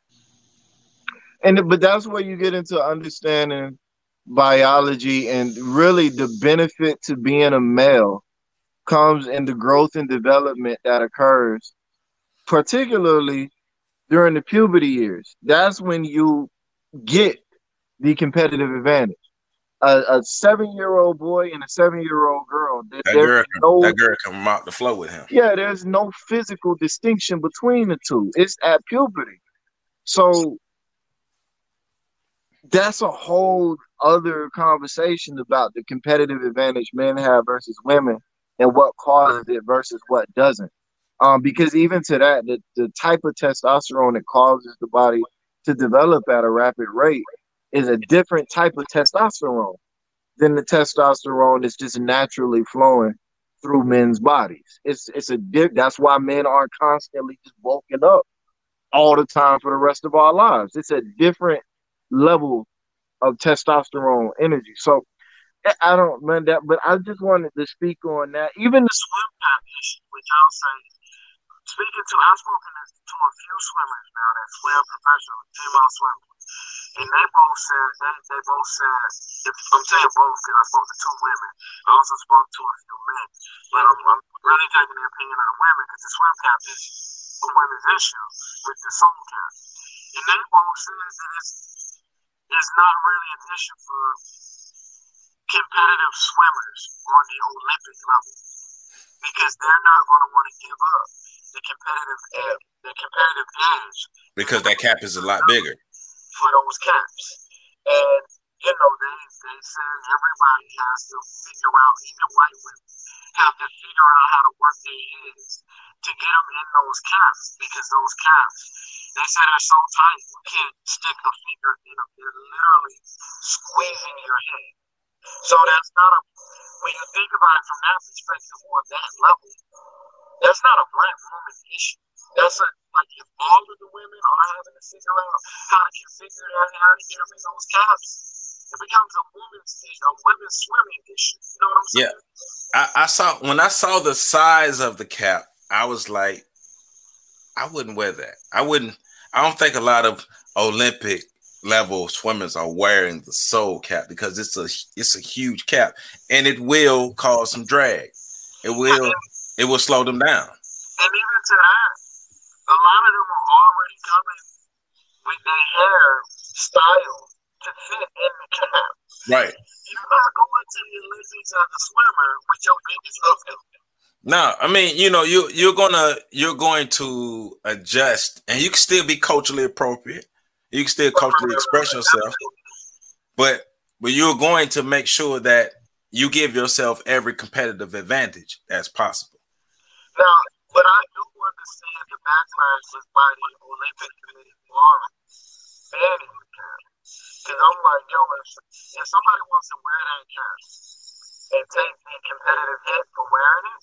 And but that's where you get into understanding biology and really the benefit to being a male comes in the growth and development that occurs, particularly during the puberty years. That's when you get the competitive advantage. a, a seven-year-old boy and a seven-year-old girl. There, That there's girl can, no that girl can mop the floor with him. yeah, there's no physical distinction between the two. It's at puberty. So that's a whole other conversation about the competitive advantage men have versus women and what causes it versus what doesn't. Um, because even to that, the, the type of testosterone that causes the body to develop at a rapid rate is a different type of testosterone than the testosterone that's just naturally flowing through men's bodies. It's it's a diff- that's why men aren't constantly just bulking up all the time for the rest of our lives. It's a different level of testosterone energy. So I don't man that, but I just wanted to speak on that. Even the swim back issue, which I'll say, speaking to, I've spoken to a few swimmers now that swim professional female swimmers, and they both said they, they both said if, I'm saying both because I spoke to two women. I also spoke to a few men, but I'm, I'm really taking the opinion of the women because the swim cap is a women's issue with the soul cap, and they both said that it's it's not really an issue for competitive swimmers on the Olympic level because they're not going to want to give up the competitive edge, the competitive edge because that cap is a lot bigger for those caps. And you know, they they said everybody has to figure out, even white women have to figure out how to work their heads to get them in those caps because those caps, they said, are so tight you can't stick a finger in them. They're literally squeezing your head. So that's not a, when you think about it from that perspective on that level, that's not a black woman issue. That's a, like if all of the women are having to figure out how to configure that, how to get them in those caps, it becomes a woman's issue, a women's swimming issue. You know what I'm saying? Yeah. I, I saw, when I saw the size of the cap, I was like, I wouldn't wear that. I wouldn't, I don't think a lot of Olympic level swimmers are wearing the soul cap because it's a it's a huge cap and it will cause some drag. It will yeah, it will slow them down. And even to that, a lot of them are already coming with their hair styled to fit in the cap. Right. You're not going to the Olympics as a swimmer with your biggest outfit. No, I mean, you know, you you're gonna you're going to adjust, and you can still be culturally appropriate. You can still culturally express yourself, but but you're going to make sure that you give yourself every competitive advantage as possible. Now, but I do understand the backlash is by the Olympic Committee for banning the cap. Because I'm like, yo, if, if somebody wants to wear that cap and take the competitive hit for wearing it,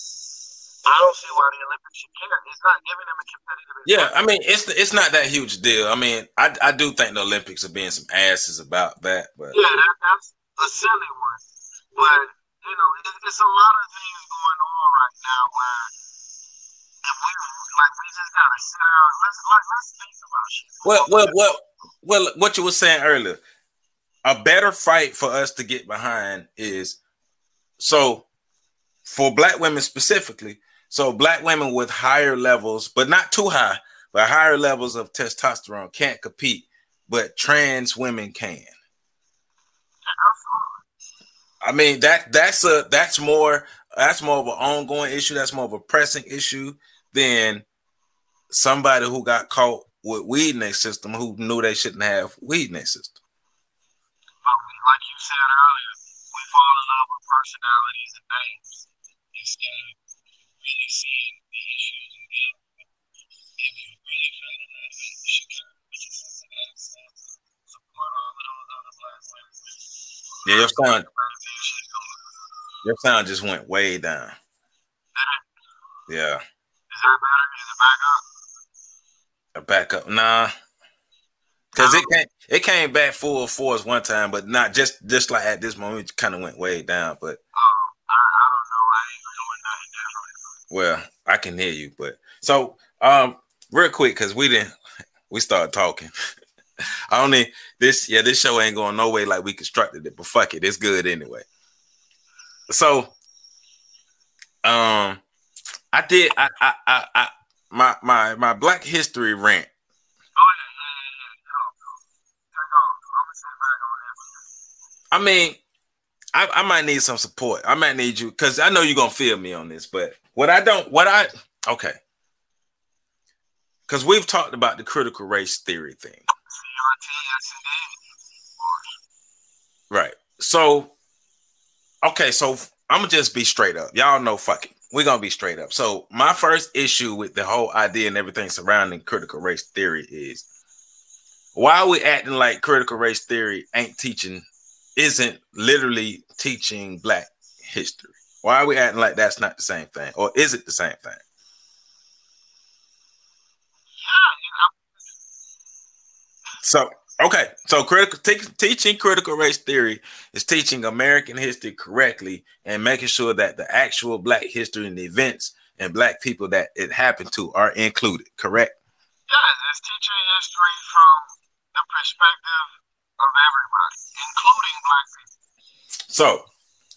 I don't see why the Olympics should care. It's not giving them a competitive advantage. Yeah, I mean, it's it's not that huge a deal. I mean, I I do think the Olympics are being some asses about that, but yeah, that, that's a silly one. But you know, it, it's a lot of things going on right now where if we like we just gotta sit down. Let's like let's think about shit. Well, well, well, well. What you were saying earlier, a better fight for us to get behind is so for black women specifically. So black women with higher levels, but not too high, but higher levels of testosterone can't compete, but trans women can. I mean, that that's a that's more that's more of an ongoing issue. That's more of a pressing issue than somebody who got caught with weed in their system who knew they shouldn't have weed in their system. Like you said earlier, we fall in love with personalities and names instead of really seeing the issues and then if you really feel in that way, you should kind of make a sense of that and support all of those other black women. Yeah, your sound, your sound just went way down. Yeah. Is that better? Is it back up? A back up? Nah. Because it came, it came back full force one time, but not just, just like at this moment, it kind of went way down. But oh, I, I don't know. I ain't doing nothing different. Well, I can hear you, but so um, real quick because we didn't, we started talking. I only this yeah this show ain't going no way like we constructed it, but fuck it, it's good anyway. So um, I did I I I, I my my my Black History rant. I mean, I, I might need some support. I might need you because I know you're gonna feel me on this. But what I don't, what I okay, because we've talked about the critical race theory thing. Right. So, okay, so I'm gonna just be straight up. Y'all know, fuck it. We're gonna be straight up. So, my first issue with the whole idea and everything surrounding critical race theory is why are we acting like critical race theory ain't teaching, isn't literally teaching Black history? Why are we acting like that's not the same thing, or is it the same thing? So. Okay, so critical te- teaching critical race theory is teaching American history correctly and making sure that the actual Black history and the events and Black people that it happened to are included, correct? Yes, it's teaching history from the perspective of everybody, including Black people. So,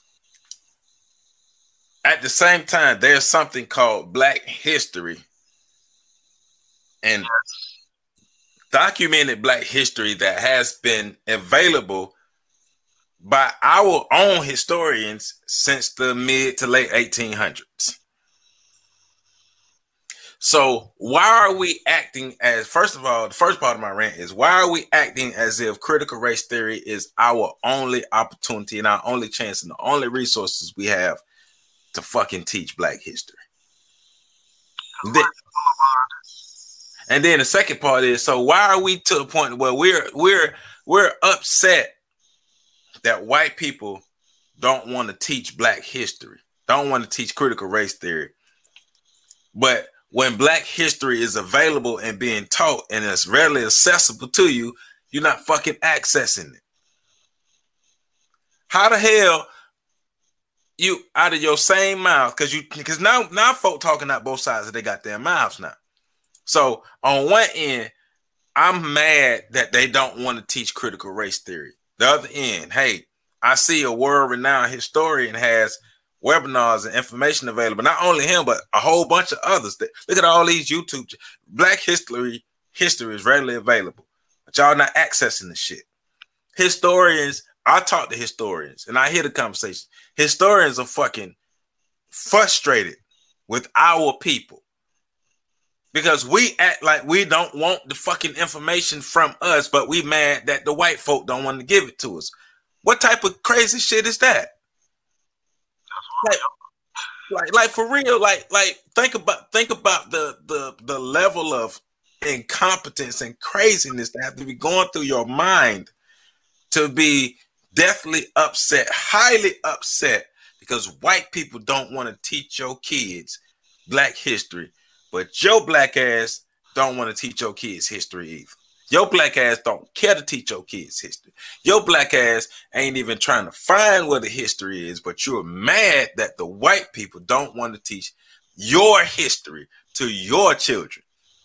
at the same time, there's something called Black history and yes. documented Black history that has been available by our own historians since the mid to late eighteen hundreds. So why are we acting as, first of all, the first part of my rant is, why are we acting as if critical race theory is our only opportunity and our only chance and the only resources we have to fucking teach Black history? Then, and then the second part is, so why are we to the point where we're we're we're upset that white people don't want to teach Black history, don't want to teach critical race theory, but when Black history is available and being taught and it's readily accessible to you, you're not fucking accessing it. How the hell you out of your same mouth? Because you because now now folk talking out both sides of their goddamn mouths now. So on one end, I'm mad that they don't want to teach critical race theory. The other end, hey, I see a world-renowned historian has webinars and information available. Not only him, but a whole bunch of others. Look at all these YouTube. Black history history is readily available, but y'all not accessing the shit. Historians, I talk to historians and I hear the conversation. Historians are fucking frustrated with our people because we act like we don't want the fucking information from us, but we mad that the white folk don't want to give it to us. What type of crazy shit is that? Like, like, like for real, like, like think about think about the the the level of incompetence and craziness that have to be going through your mind to be deathly upset, highly upset, because white people don't want to teach your kids Black history, but your Black ass don't want to teach your kids history either. Your Black ass don't care to teach your kids history. Your Black ass ain't even trying to find where the history is, but you're mad that the white people don't want to teach your history to your children.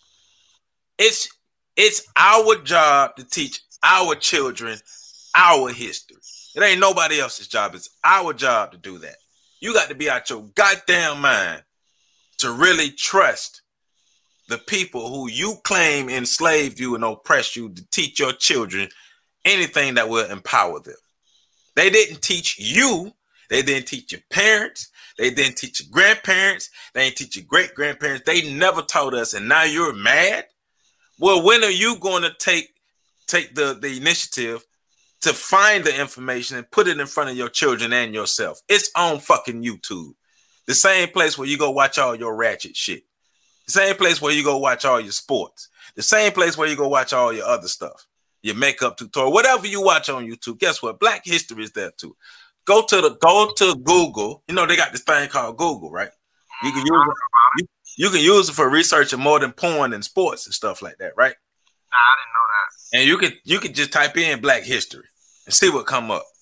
It's it's our job to teach our children our history. It ain't nobody else's job. It's our job to do that. You got to be out your goddamn mind to really trust the people who you claim enslaved you and oppressed you to teach your children anything that will empower them. They didn't teach you. They didn't teach your parents. They didn't teach your grandparents. They didn't teach your great-grandparents. They never taught us, and now you're mad? Well, when are you going to take, take the, the initiative to find the information and put it in front of your children and yourself? It's on fucking YouTube. The same place where you go watch all your ratchet shit. The same place where you go watch all your sports. The same place where you go watch all your other stuff. Your makeup tutorial, whatever you watch on YouTube. Guess what? Black history is there too. Go to the go to Google. You know they got this thing called Google, right? You can use it. You, you can use it for researching more than porn and sports and stuff like that, right? Nah, I didn't know that. And you can you can just type in Black history and see what come up.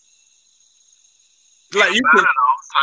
Like you can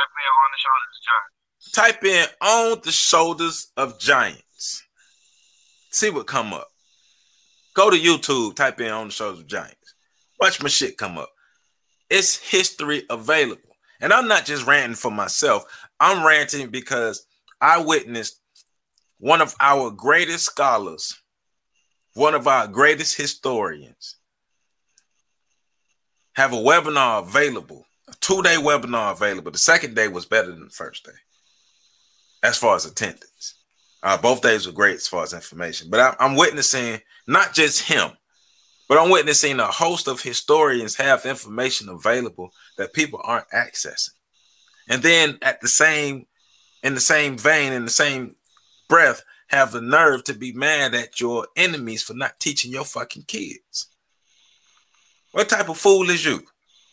type in on the shoulders of giants. Type in on the shoulders of giants. See what come up. Go to YouTube, type in on the shoulders of giants. Watch my shit come up. It's history available. And I'm not just ranting for myself. I'm ranting because I witnessed one of our greatest scholars, one of our greatest historians, have a webinar available, a two-day webinar available. The second day was better than the first day as far as attendance. Uh, both days were great as far as information. But I, I'm witnessing not just him, but I'm witnessing a host of historians have information available that people aren't accessing. And then at the same, in the same vein, in the same breath, have the nerve to be mad at your enemies for not teaching your fucking kids. What type of fool is you?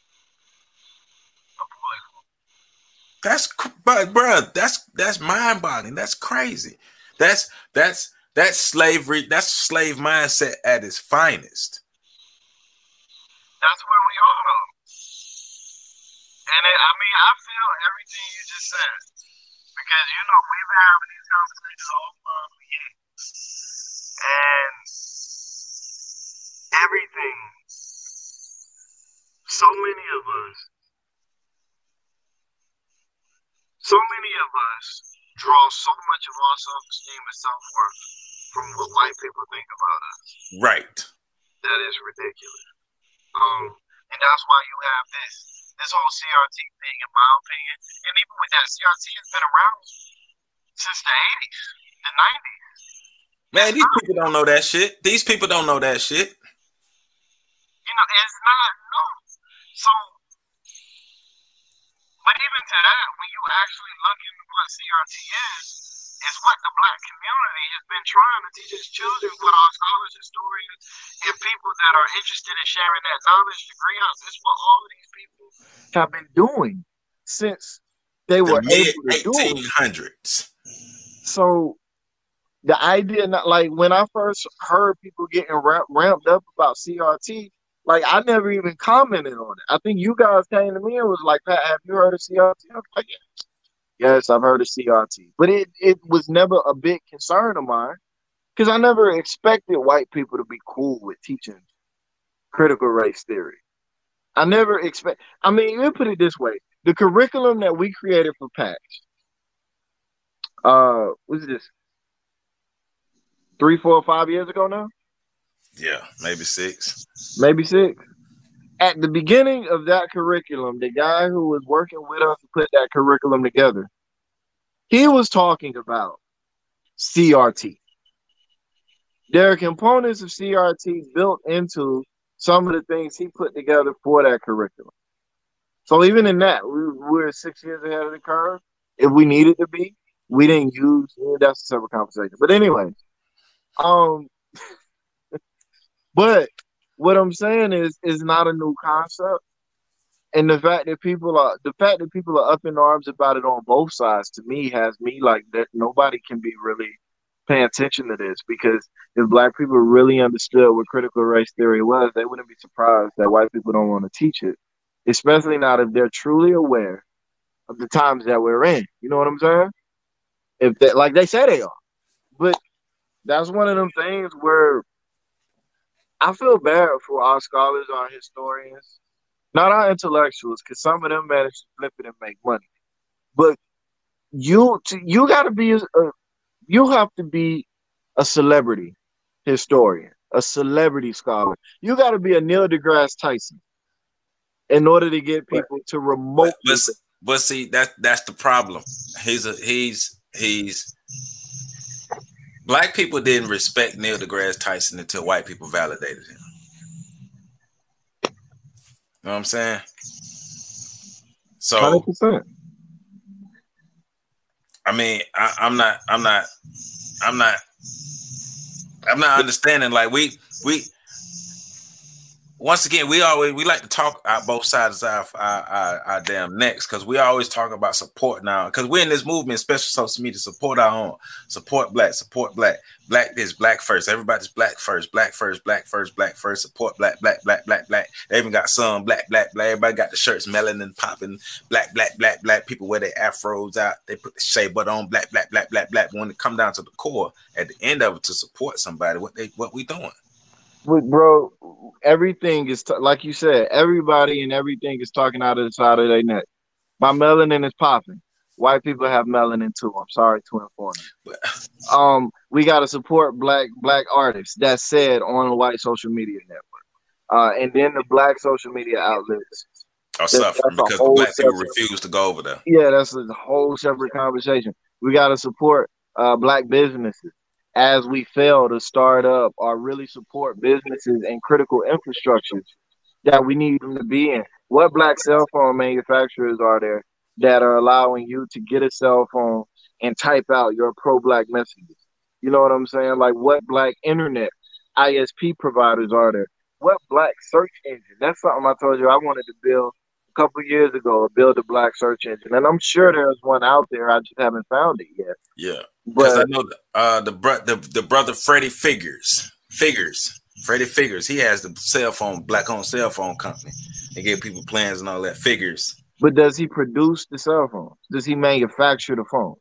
That's, but bruh, that's that's mind-boggling. That's crazy. That's that's that's slavery. That's slave mindset at its finest. That's where we are, though. And it, I mean, I feel everything you just said because you know we've been having these conversations all for years, and everything. So many of us. So many of us draw so much of our self-esteem and self-worth from what white people think about us. Right. That is ridiculous. Um, and that's why you have this this whole C R T thing, in my opinion. And even with that, C R T has been around since the eighties, the nineties. Man, these people don't know that shit. These people don't know that shit. You know, it's not, no. So, but even to that, when you actually look into what C R T is, is what the black community has been trying to teach its children, what our scholars, historians, and people that are interested in sharing that knowledge degree out. It's what all of these people have been doing since they The were able to do it. eighteen hundreds. So the idea, not like when I first heard people getting ramp, ramped up about C R T, like I never even commented on it. I think you guys came to me and was like, "Pat, have you heard of C R T?" I was like, "Yeah. Yes, I've heard of C R T," but it it was never a big concern of mine because I never expected white people to be cool with teaching critical race theory. I never expect. I mean, let me put it this way: the curriculum that we created for PAX, uh, what's this? Three, four, five years ago now. Yeah, maybe six. Maybe six. At the beginning of that curriculum, the guy who was working with us to put that curriculum together, he was talking about C R T. There are components of C R T built into some of the things he put together for that curriculum. So even in that, we we're six years ahead of the curve. If we needed to be, we didn't use. That's a separate conversation. But anyway, um. But what I'm saying is, is not a new concept, and the fact that people are the fact that people are up in arms about it on both sides to me has me like that. Nobody can be really paying attention to this because if black people really understood what critical race theory was, they wouldn't be surprised that white people don't want to teach it, especially not if they're truly aware of the times that we're in. You know what I'm saying? If they, like they say they are, but that's one of them things where I feel bad for our scholars, our historians, not our intellectuals, because some of them manage to flip it and make money. But you, you got to be a, you have to be a celebrity historian, a celebrity scholar. You got to be a Neil deGrasse Tyson in order to get people to remotely. But, but, but see, that that's the problem. He's a he's he's. Black people didn't respect Neil deGrasse Tyson until white people validated him. You know what I'm saying? So, one hundred percent. I mean, I, I'm not, I'm not, I'm not, I'm not understanding. Like we, we, once again, we always we like to talk out both sides of our our, our, our damn necks because we always talk about support now because we're in this movement, especially social media, support our own, support black, support black, black this, black first, everybody's black first, black first, black first, black first, support black, black, black, black, black. They even got some black, black, black. Everybody got the shirts melanin popping, black, black, black, black. People wear their afros out, they put the shea butter on, black, black, black, black, black. But when it come down to the core, at the end of it, to support somebody, what they what we doing? But bro, everything is t- like you said. Everybody and everything is talking out of the side of their neck. My melanin is popping. White people have melanin too. I'm sorry to inform you. Um, we gotta support black black artists. That's said on a white social media network. uh, and then the black social media outlets are suffering because the black people refuse to go over there. Yeah, that's a whole separate conversation. We got to support uh, black businesses as we fail to start up or really support businesses and critical infrastructures that we need them to be in. What black cell phone manufacturers are there that are allowing you to get a cell phone and type out your pro-black messages? You know what I'm saying? Like, what black internet I S P providers are there? What black search engine? That's something I told you I wanted to build a couple of years ago, build a black search engine. And I'm sure there's one out there. I just haven't found it yet. Yeah. Because I know uh, the, bro- the the brother Freddie Figures, Figures, Freddie Figures, he has the cell phone, black-owned cell phone company. They give people plans and all that. Figures. But does he produce the cell phones? Does he manufacture the phones?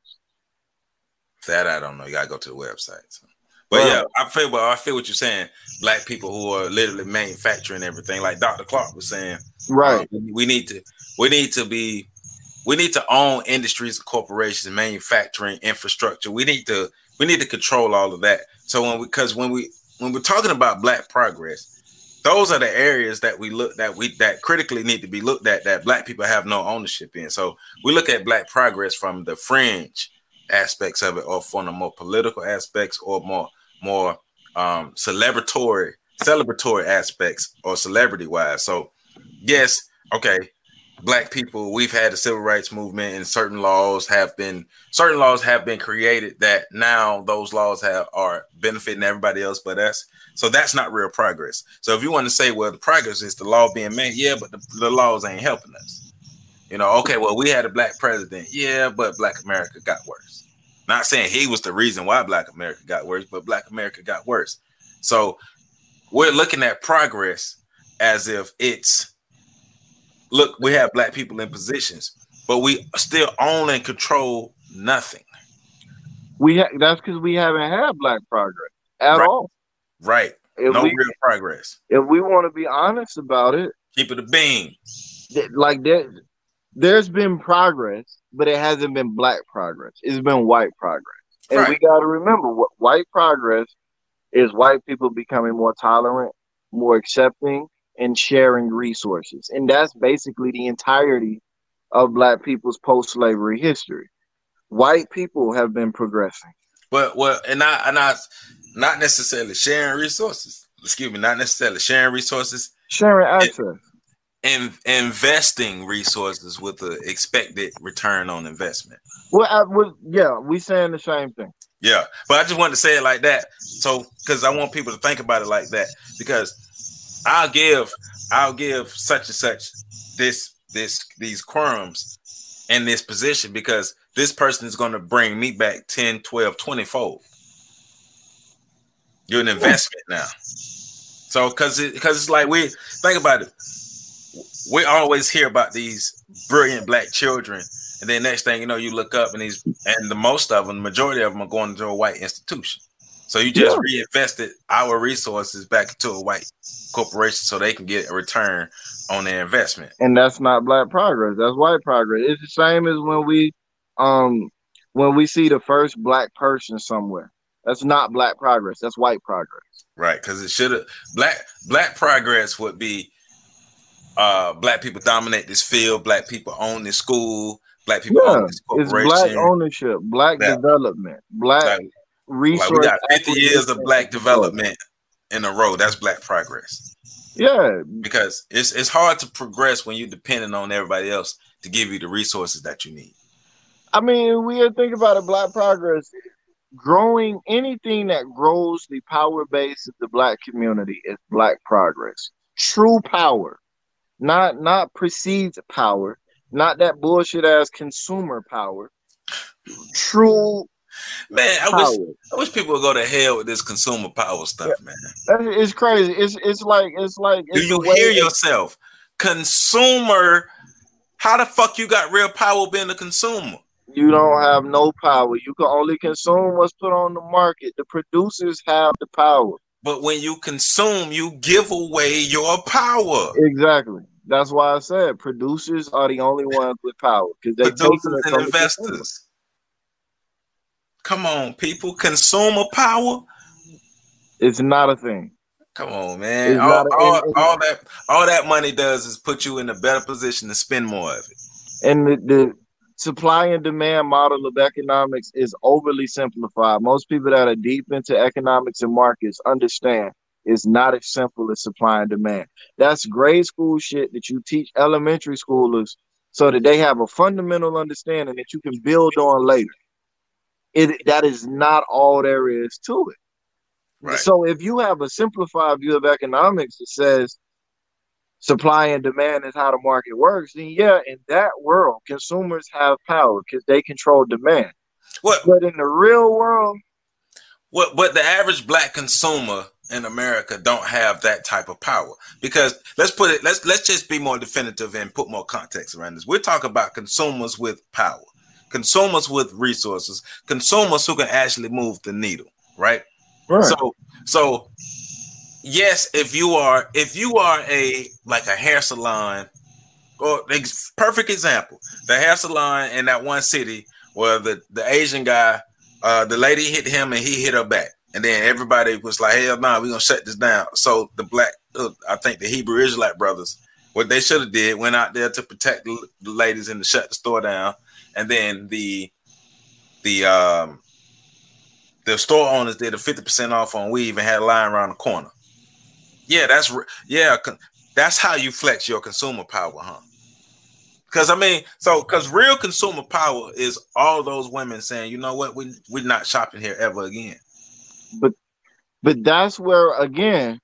That I don't know. You gotta go to the website. So. But right. yeah, I feel. Well, I feel what you're saying. Black people who are literally manufacturing everything, like Doctor Clark was saying. Right. Um, we need to. We need to be. We need to own industries, corporations, manufacturing, infrastructure. We need to. We need to control all of that. So when we, because when we, when we're talking about black progress, those are the areas that we look that we that critically need to be looked at that black people have no ownership in. So we look at black progress from the fringe aspects of it, or from the more political aspects, or more more um celebratory celebratory aspects, or celebrity wise. So yes, okay, black people, we've had the civil rights movement, and certain laws have been certain laws have been created that now those laws have are benefiting everybody else but us. So that's not real progress. So if you want to say, well, the progress is the law being made, yeah, but the, the laws ain't helping us. You know, okay, well, we had a black president, yeah, but Black America got worse. Not saying he was the reason why Black America got worse, but Black America got worse. So we're looking at progress as if it's, look, we have black people in positions, but we still own and control nothing. We ha- that's because we haven't had black progress at right. all. Right. If no we, real progress. If we want to be honest about it, keep it a bean. Th- like there, there's been progress, but it hasn't been black progress. It's been white progress. And right. we got to remember, what white progress is white people becoming more tolerant, more accepting, and sharing resources. And that's basically the entirety of black people's post-slavery history. White people have been progressing. Well, well, and I, and I, not necessarily sharing resources. Excuse me, not necessarily sharing resources. Sharing access. And, and investing resources with the expected return on investment. Well, I was, yeah, we saying the same thing. Yeah, but I just wanted to say it like that. So, because I want people to think about it like that. Because I'll give, I'll give such and such this, this, these crumbs in this position because this person is going to bring me back ten, twelve, twenty fold. You're an investment now. So, because it, because it's like we think about it. We always hear about these brilliant black children, and then next thing you know, you look up and these, and the most of them, the majority of them are going to a white institution. So you just yeah. reinvested our resources back into a white corporation so they can get a return on their investment. And that's not black progress. That's white progress. It's the same as when we, um, when we see the first black person somewhere. That's not black progress. That's white progress. Right, because it should have black black progress would be. Uh, black people dominate this field. Black people own this school. Black people yeah, own this corporation. It's black ownership, black yeah. development, black like, resource. Like we got fifty years of black development in a row. That's black progress. Yeah, because it's it's hard to progress when you're depending on everybody else to give you the resources that you need. I mean, we think about it. Black progress, growing anything that grows the power base of the black community is black progress. True power. Not not perceived power, not that bullshit ass consumer power. True man, I power. wish I wish people would go to hell with this consumer power stuff, yeah. man. It's crazy. It's it's like it's like. It's Do you hear yourself? Consumer. How the fuck you got real power being a consumer? You don't have no power. You can only consume what's put on the market. The producers have the power. But when you consume, you give away your power. Exactly. That's why I said producers are the only ones with power because they producers and investors. Come on, people. Consumer power. It's not a thing. Come on, man. It's All, not a, all, and, and, all that all that money does is put you in a better position to spend more of it. and the, the supply and demand model of economics is overly simplified. Most people that are deep into economics and markets understand it's not as simple as supply and demand. That's grade school shit that you teach elementary schoolers so that they have a fundamental understanding that you can build on later. It that is not all there is to it. Right. So if you have a simplified view of economics that says supply and demand is how the market works, then yeah, in that world, consumers have power because they control demand. What? But in the real world, what? But the average black consumer in America don't have that type of power, because let's put it. Let's let's just be more definitive and put more context around this. We're talking about consumers with power, consumers with resources, consumers who can actually move the needle, right? right. So so. Yes, if you are if you are a like a hair salon, or perfect example, the hair salon in that one city where the, the Asian guy, uh, the lady hit him and he hit her back, and then everybody was like, "Hell no, nah, we're gonna shut this down." So the black, uh, I think the Hebrew Israelite brothers, what they should have did, went out there to protect the, the ladies and to shut the store down, and then the the um the store owners did a fifty percent off on weave and had a line around the corner. Yeah, that's yeah, that's how you flex your consumer power, huh? Because I mean, so because real consumer power is all those women saying, you know what, we we're not shopping here ever again. But but that's where again,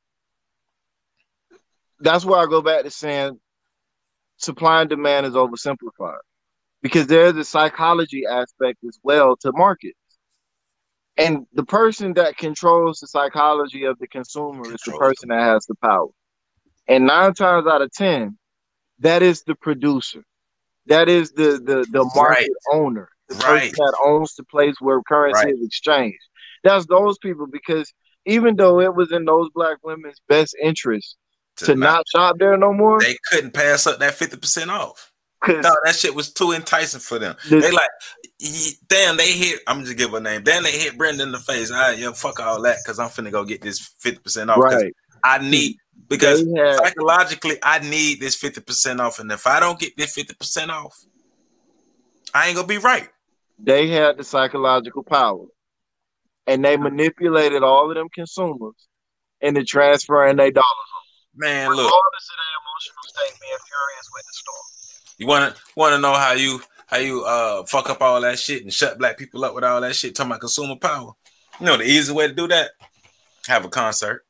that's where I go back to saying supply and demand is oversimplified, because there's a psychology aspect as well to markets. And the person that controls the psychology of the consumer Control. is the person that has the power. And nine times out of ten, that is the producer. That is the the, the market right. owner. The right. person that owns the place where currency right. is exchanged. That's those people, because even though it was in those black women's best interest to, to not, not shop there no more, they couldn't pass up that fifty percent off. No, that shit was too enticing for them. The, they like, damn, they hit, I'm just give a name. Damn, they hit Brenda in the face. All right, yo, fuck all that, because I'm finna go get this fifty percent off. Right. I need, because had, psychologically, I need this fifty percent off. And if I don't get this fifty percent off, I ain't gonna be right. They had the psychological power. And they manipulated all of them consumers into transferring their dollars. Man, look. Regardless of their emotional state, being furious with the store. You wanna wanna know how you how you uh fuck up all that shit and shut black people up with all that shit, talking about consumer power? You know the easy way to do that? Have a concert.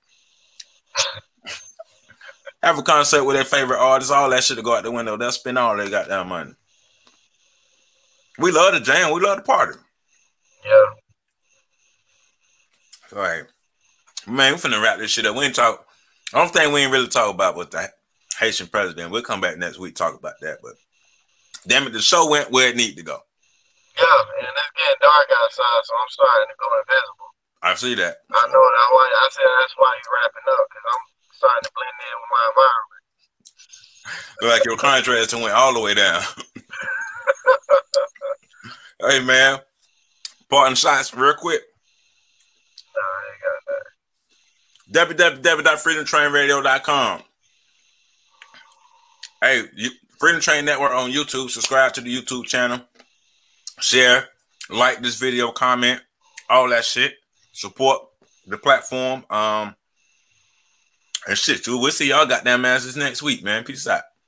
Have a concert with their favorite artists. All that shit to go out the window. They'll spend all their goddamn money. We love the jam. We love the party. Yeah. All right. Man, we finna wrap this shit up. We ain't talk. I don't think we ain't really talk about what the Haitian president. We'll come back next week talk about that. But damn it, the show went where it needed to go. Yeah, and it's getting dark outside, so I'm starting to go invisible. I see that. I know that. Why I said that's why you're wrapping up, because I'm starting to blend in with my environment. Look like your contrast went all the way down. Hey man, parting shots real quick. No, I ain't got that. w w w dot freedom train radio dot com. Hey, you, Freedom Train Network on YouTube. Subscribe to the YouTube channel. Share, like this video, comment, all that shit. Support the platform. Um, and shit, too. We'll see y'all goddamn asses next week, man. Peace out.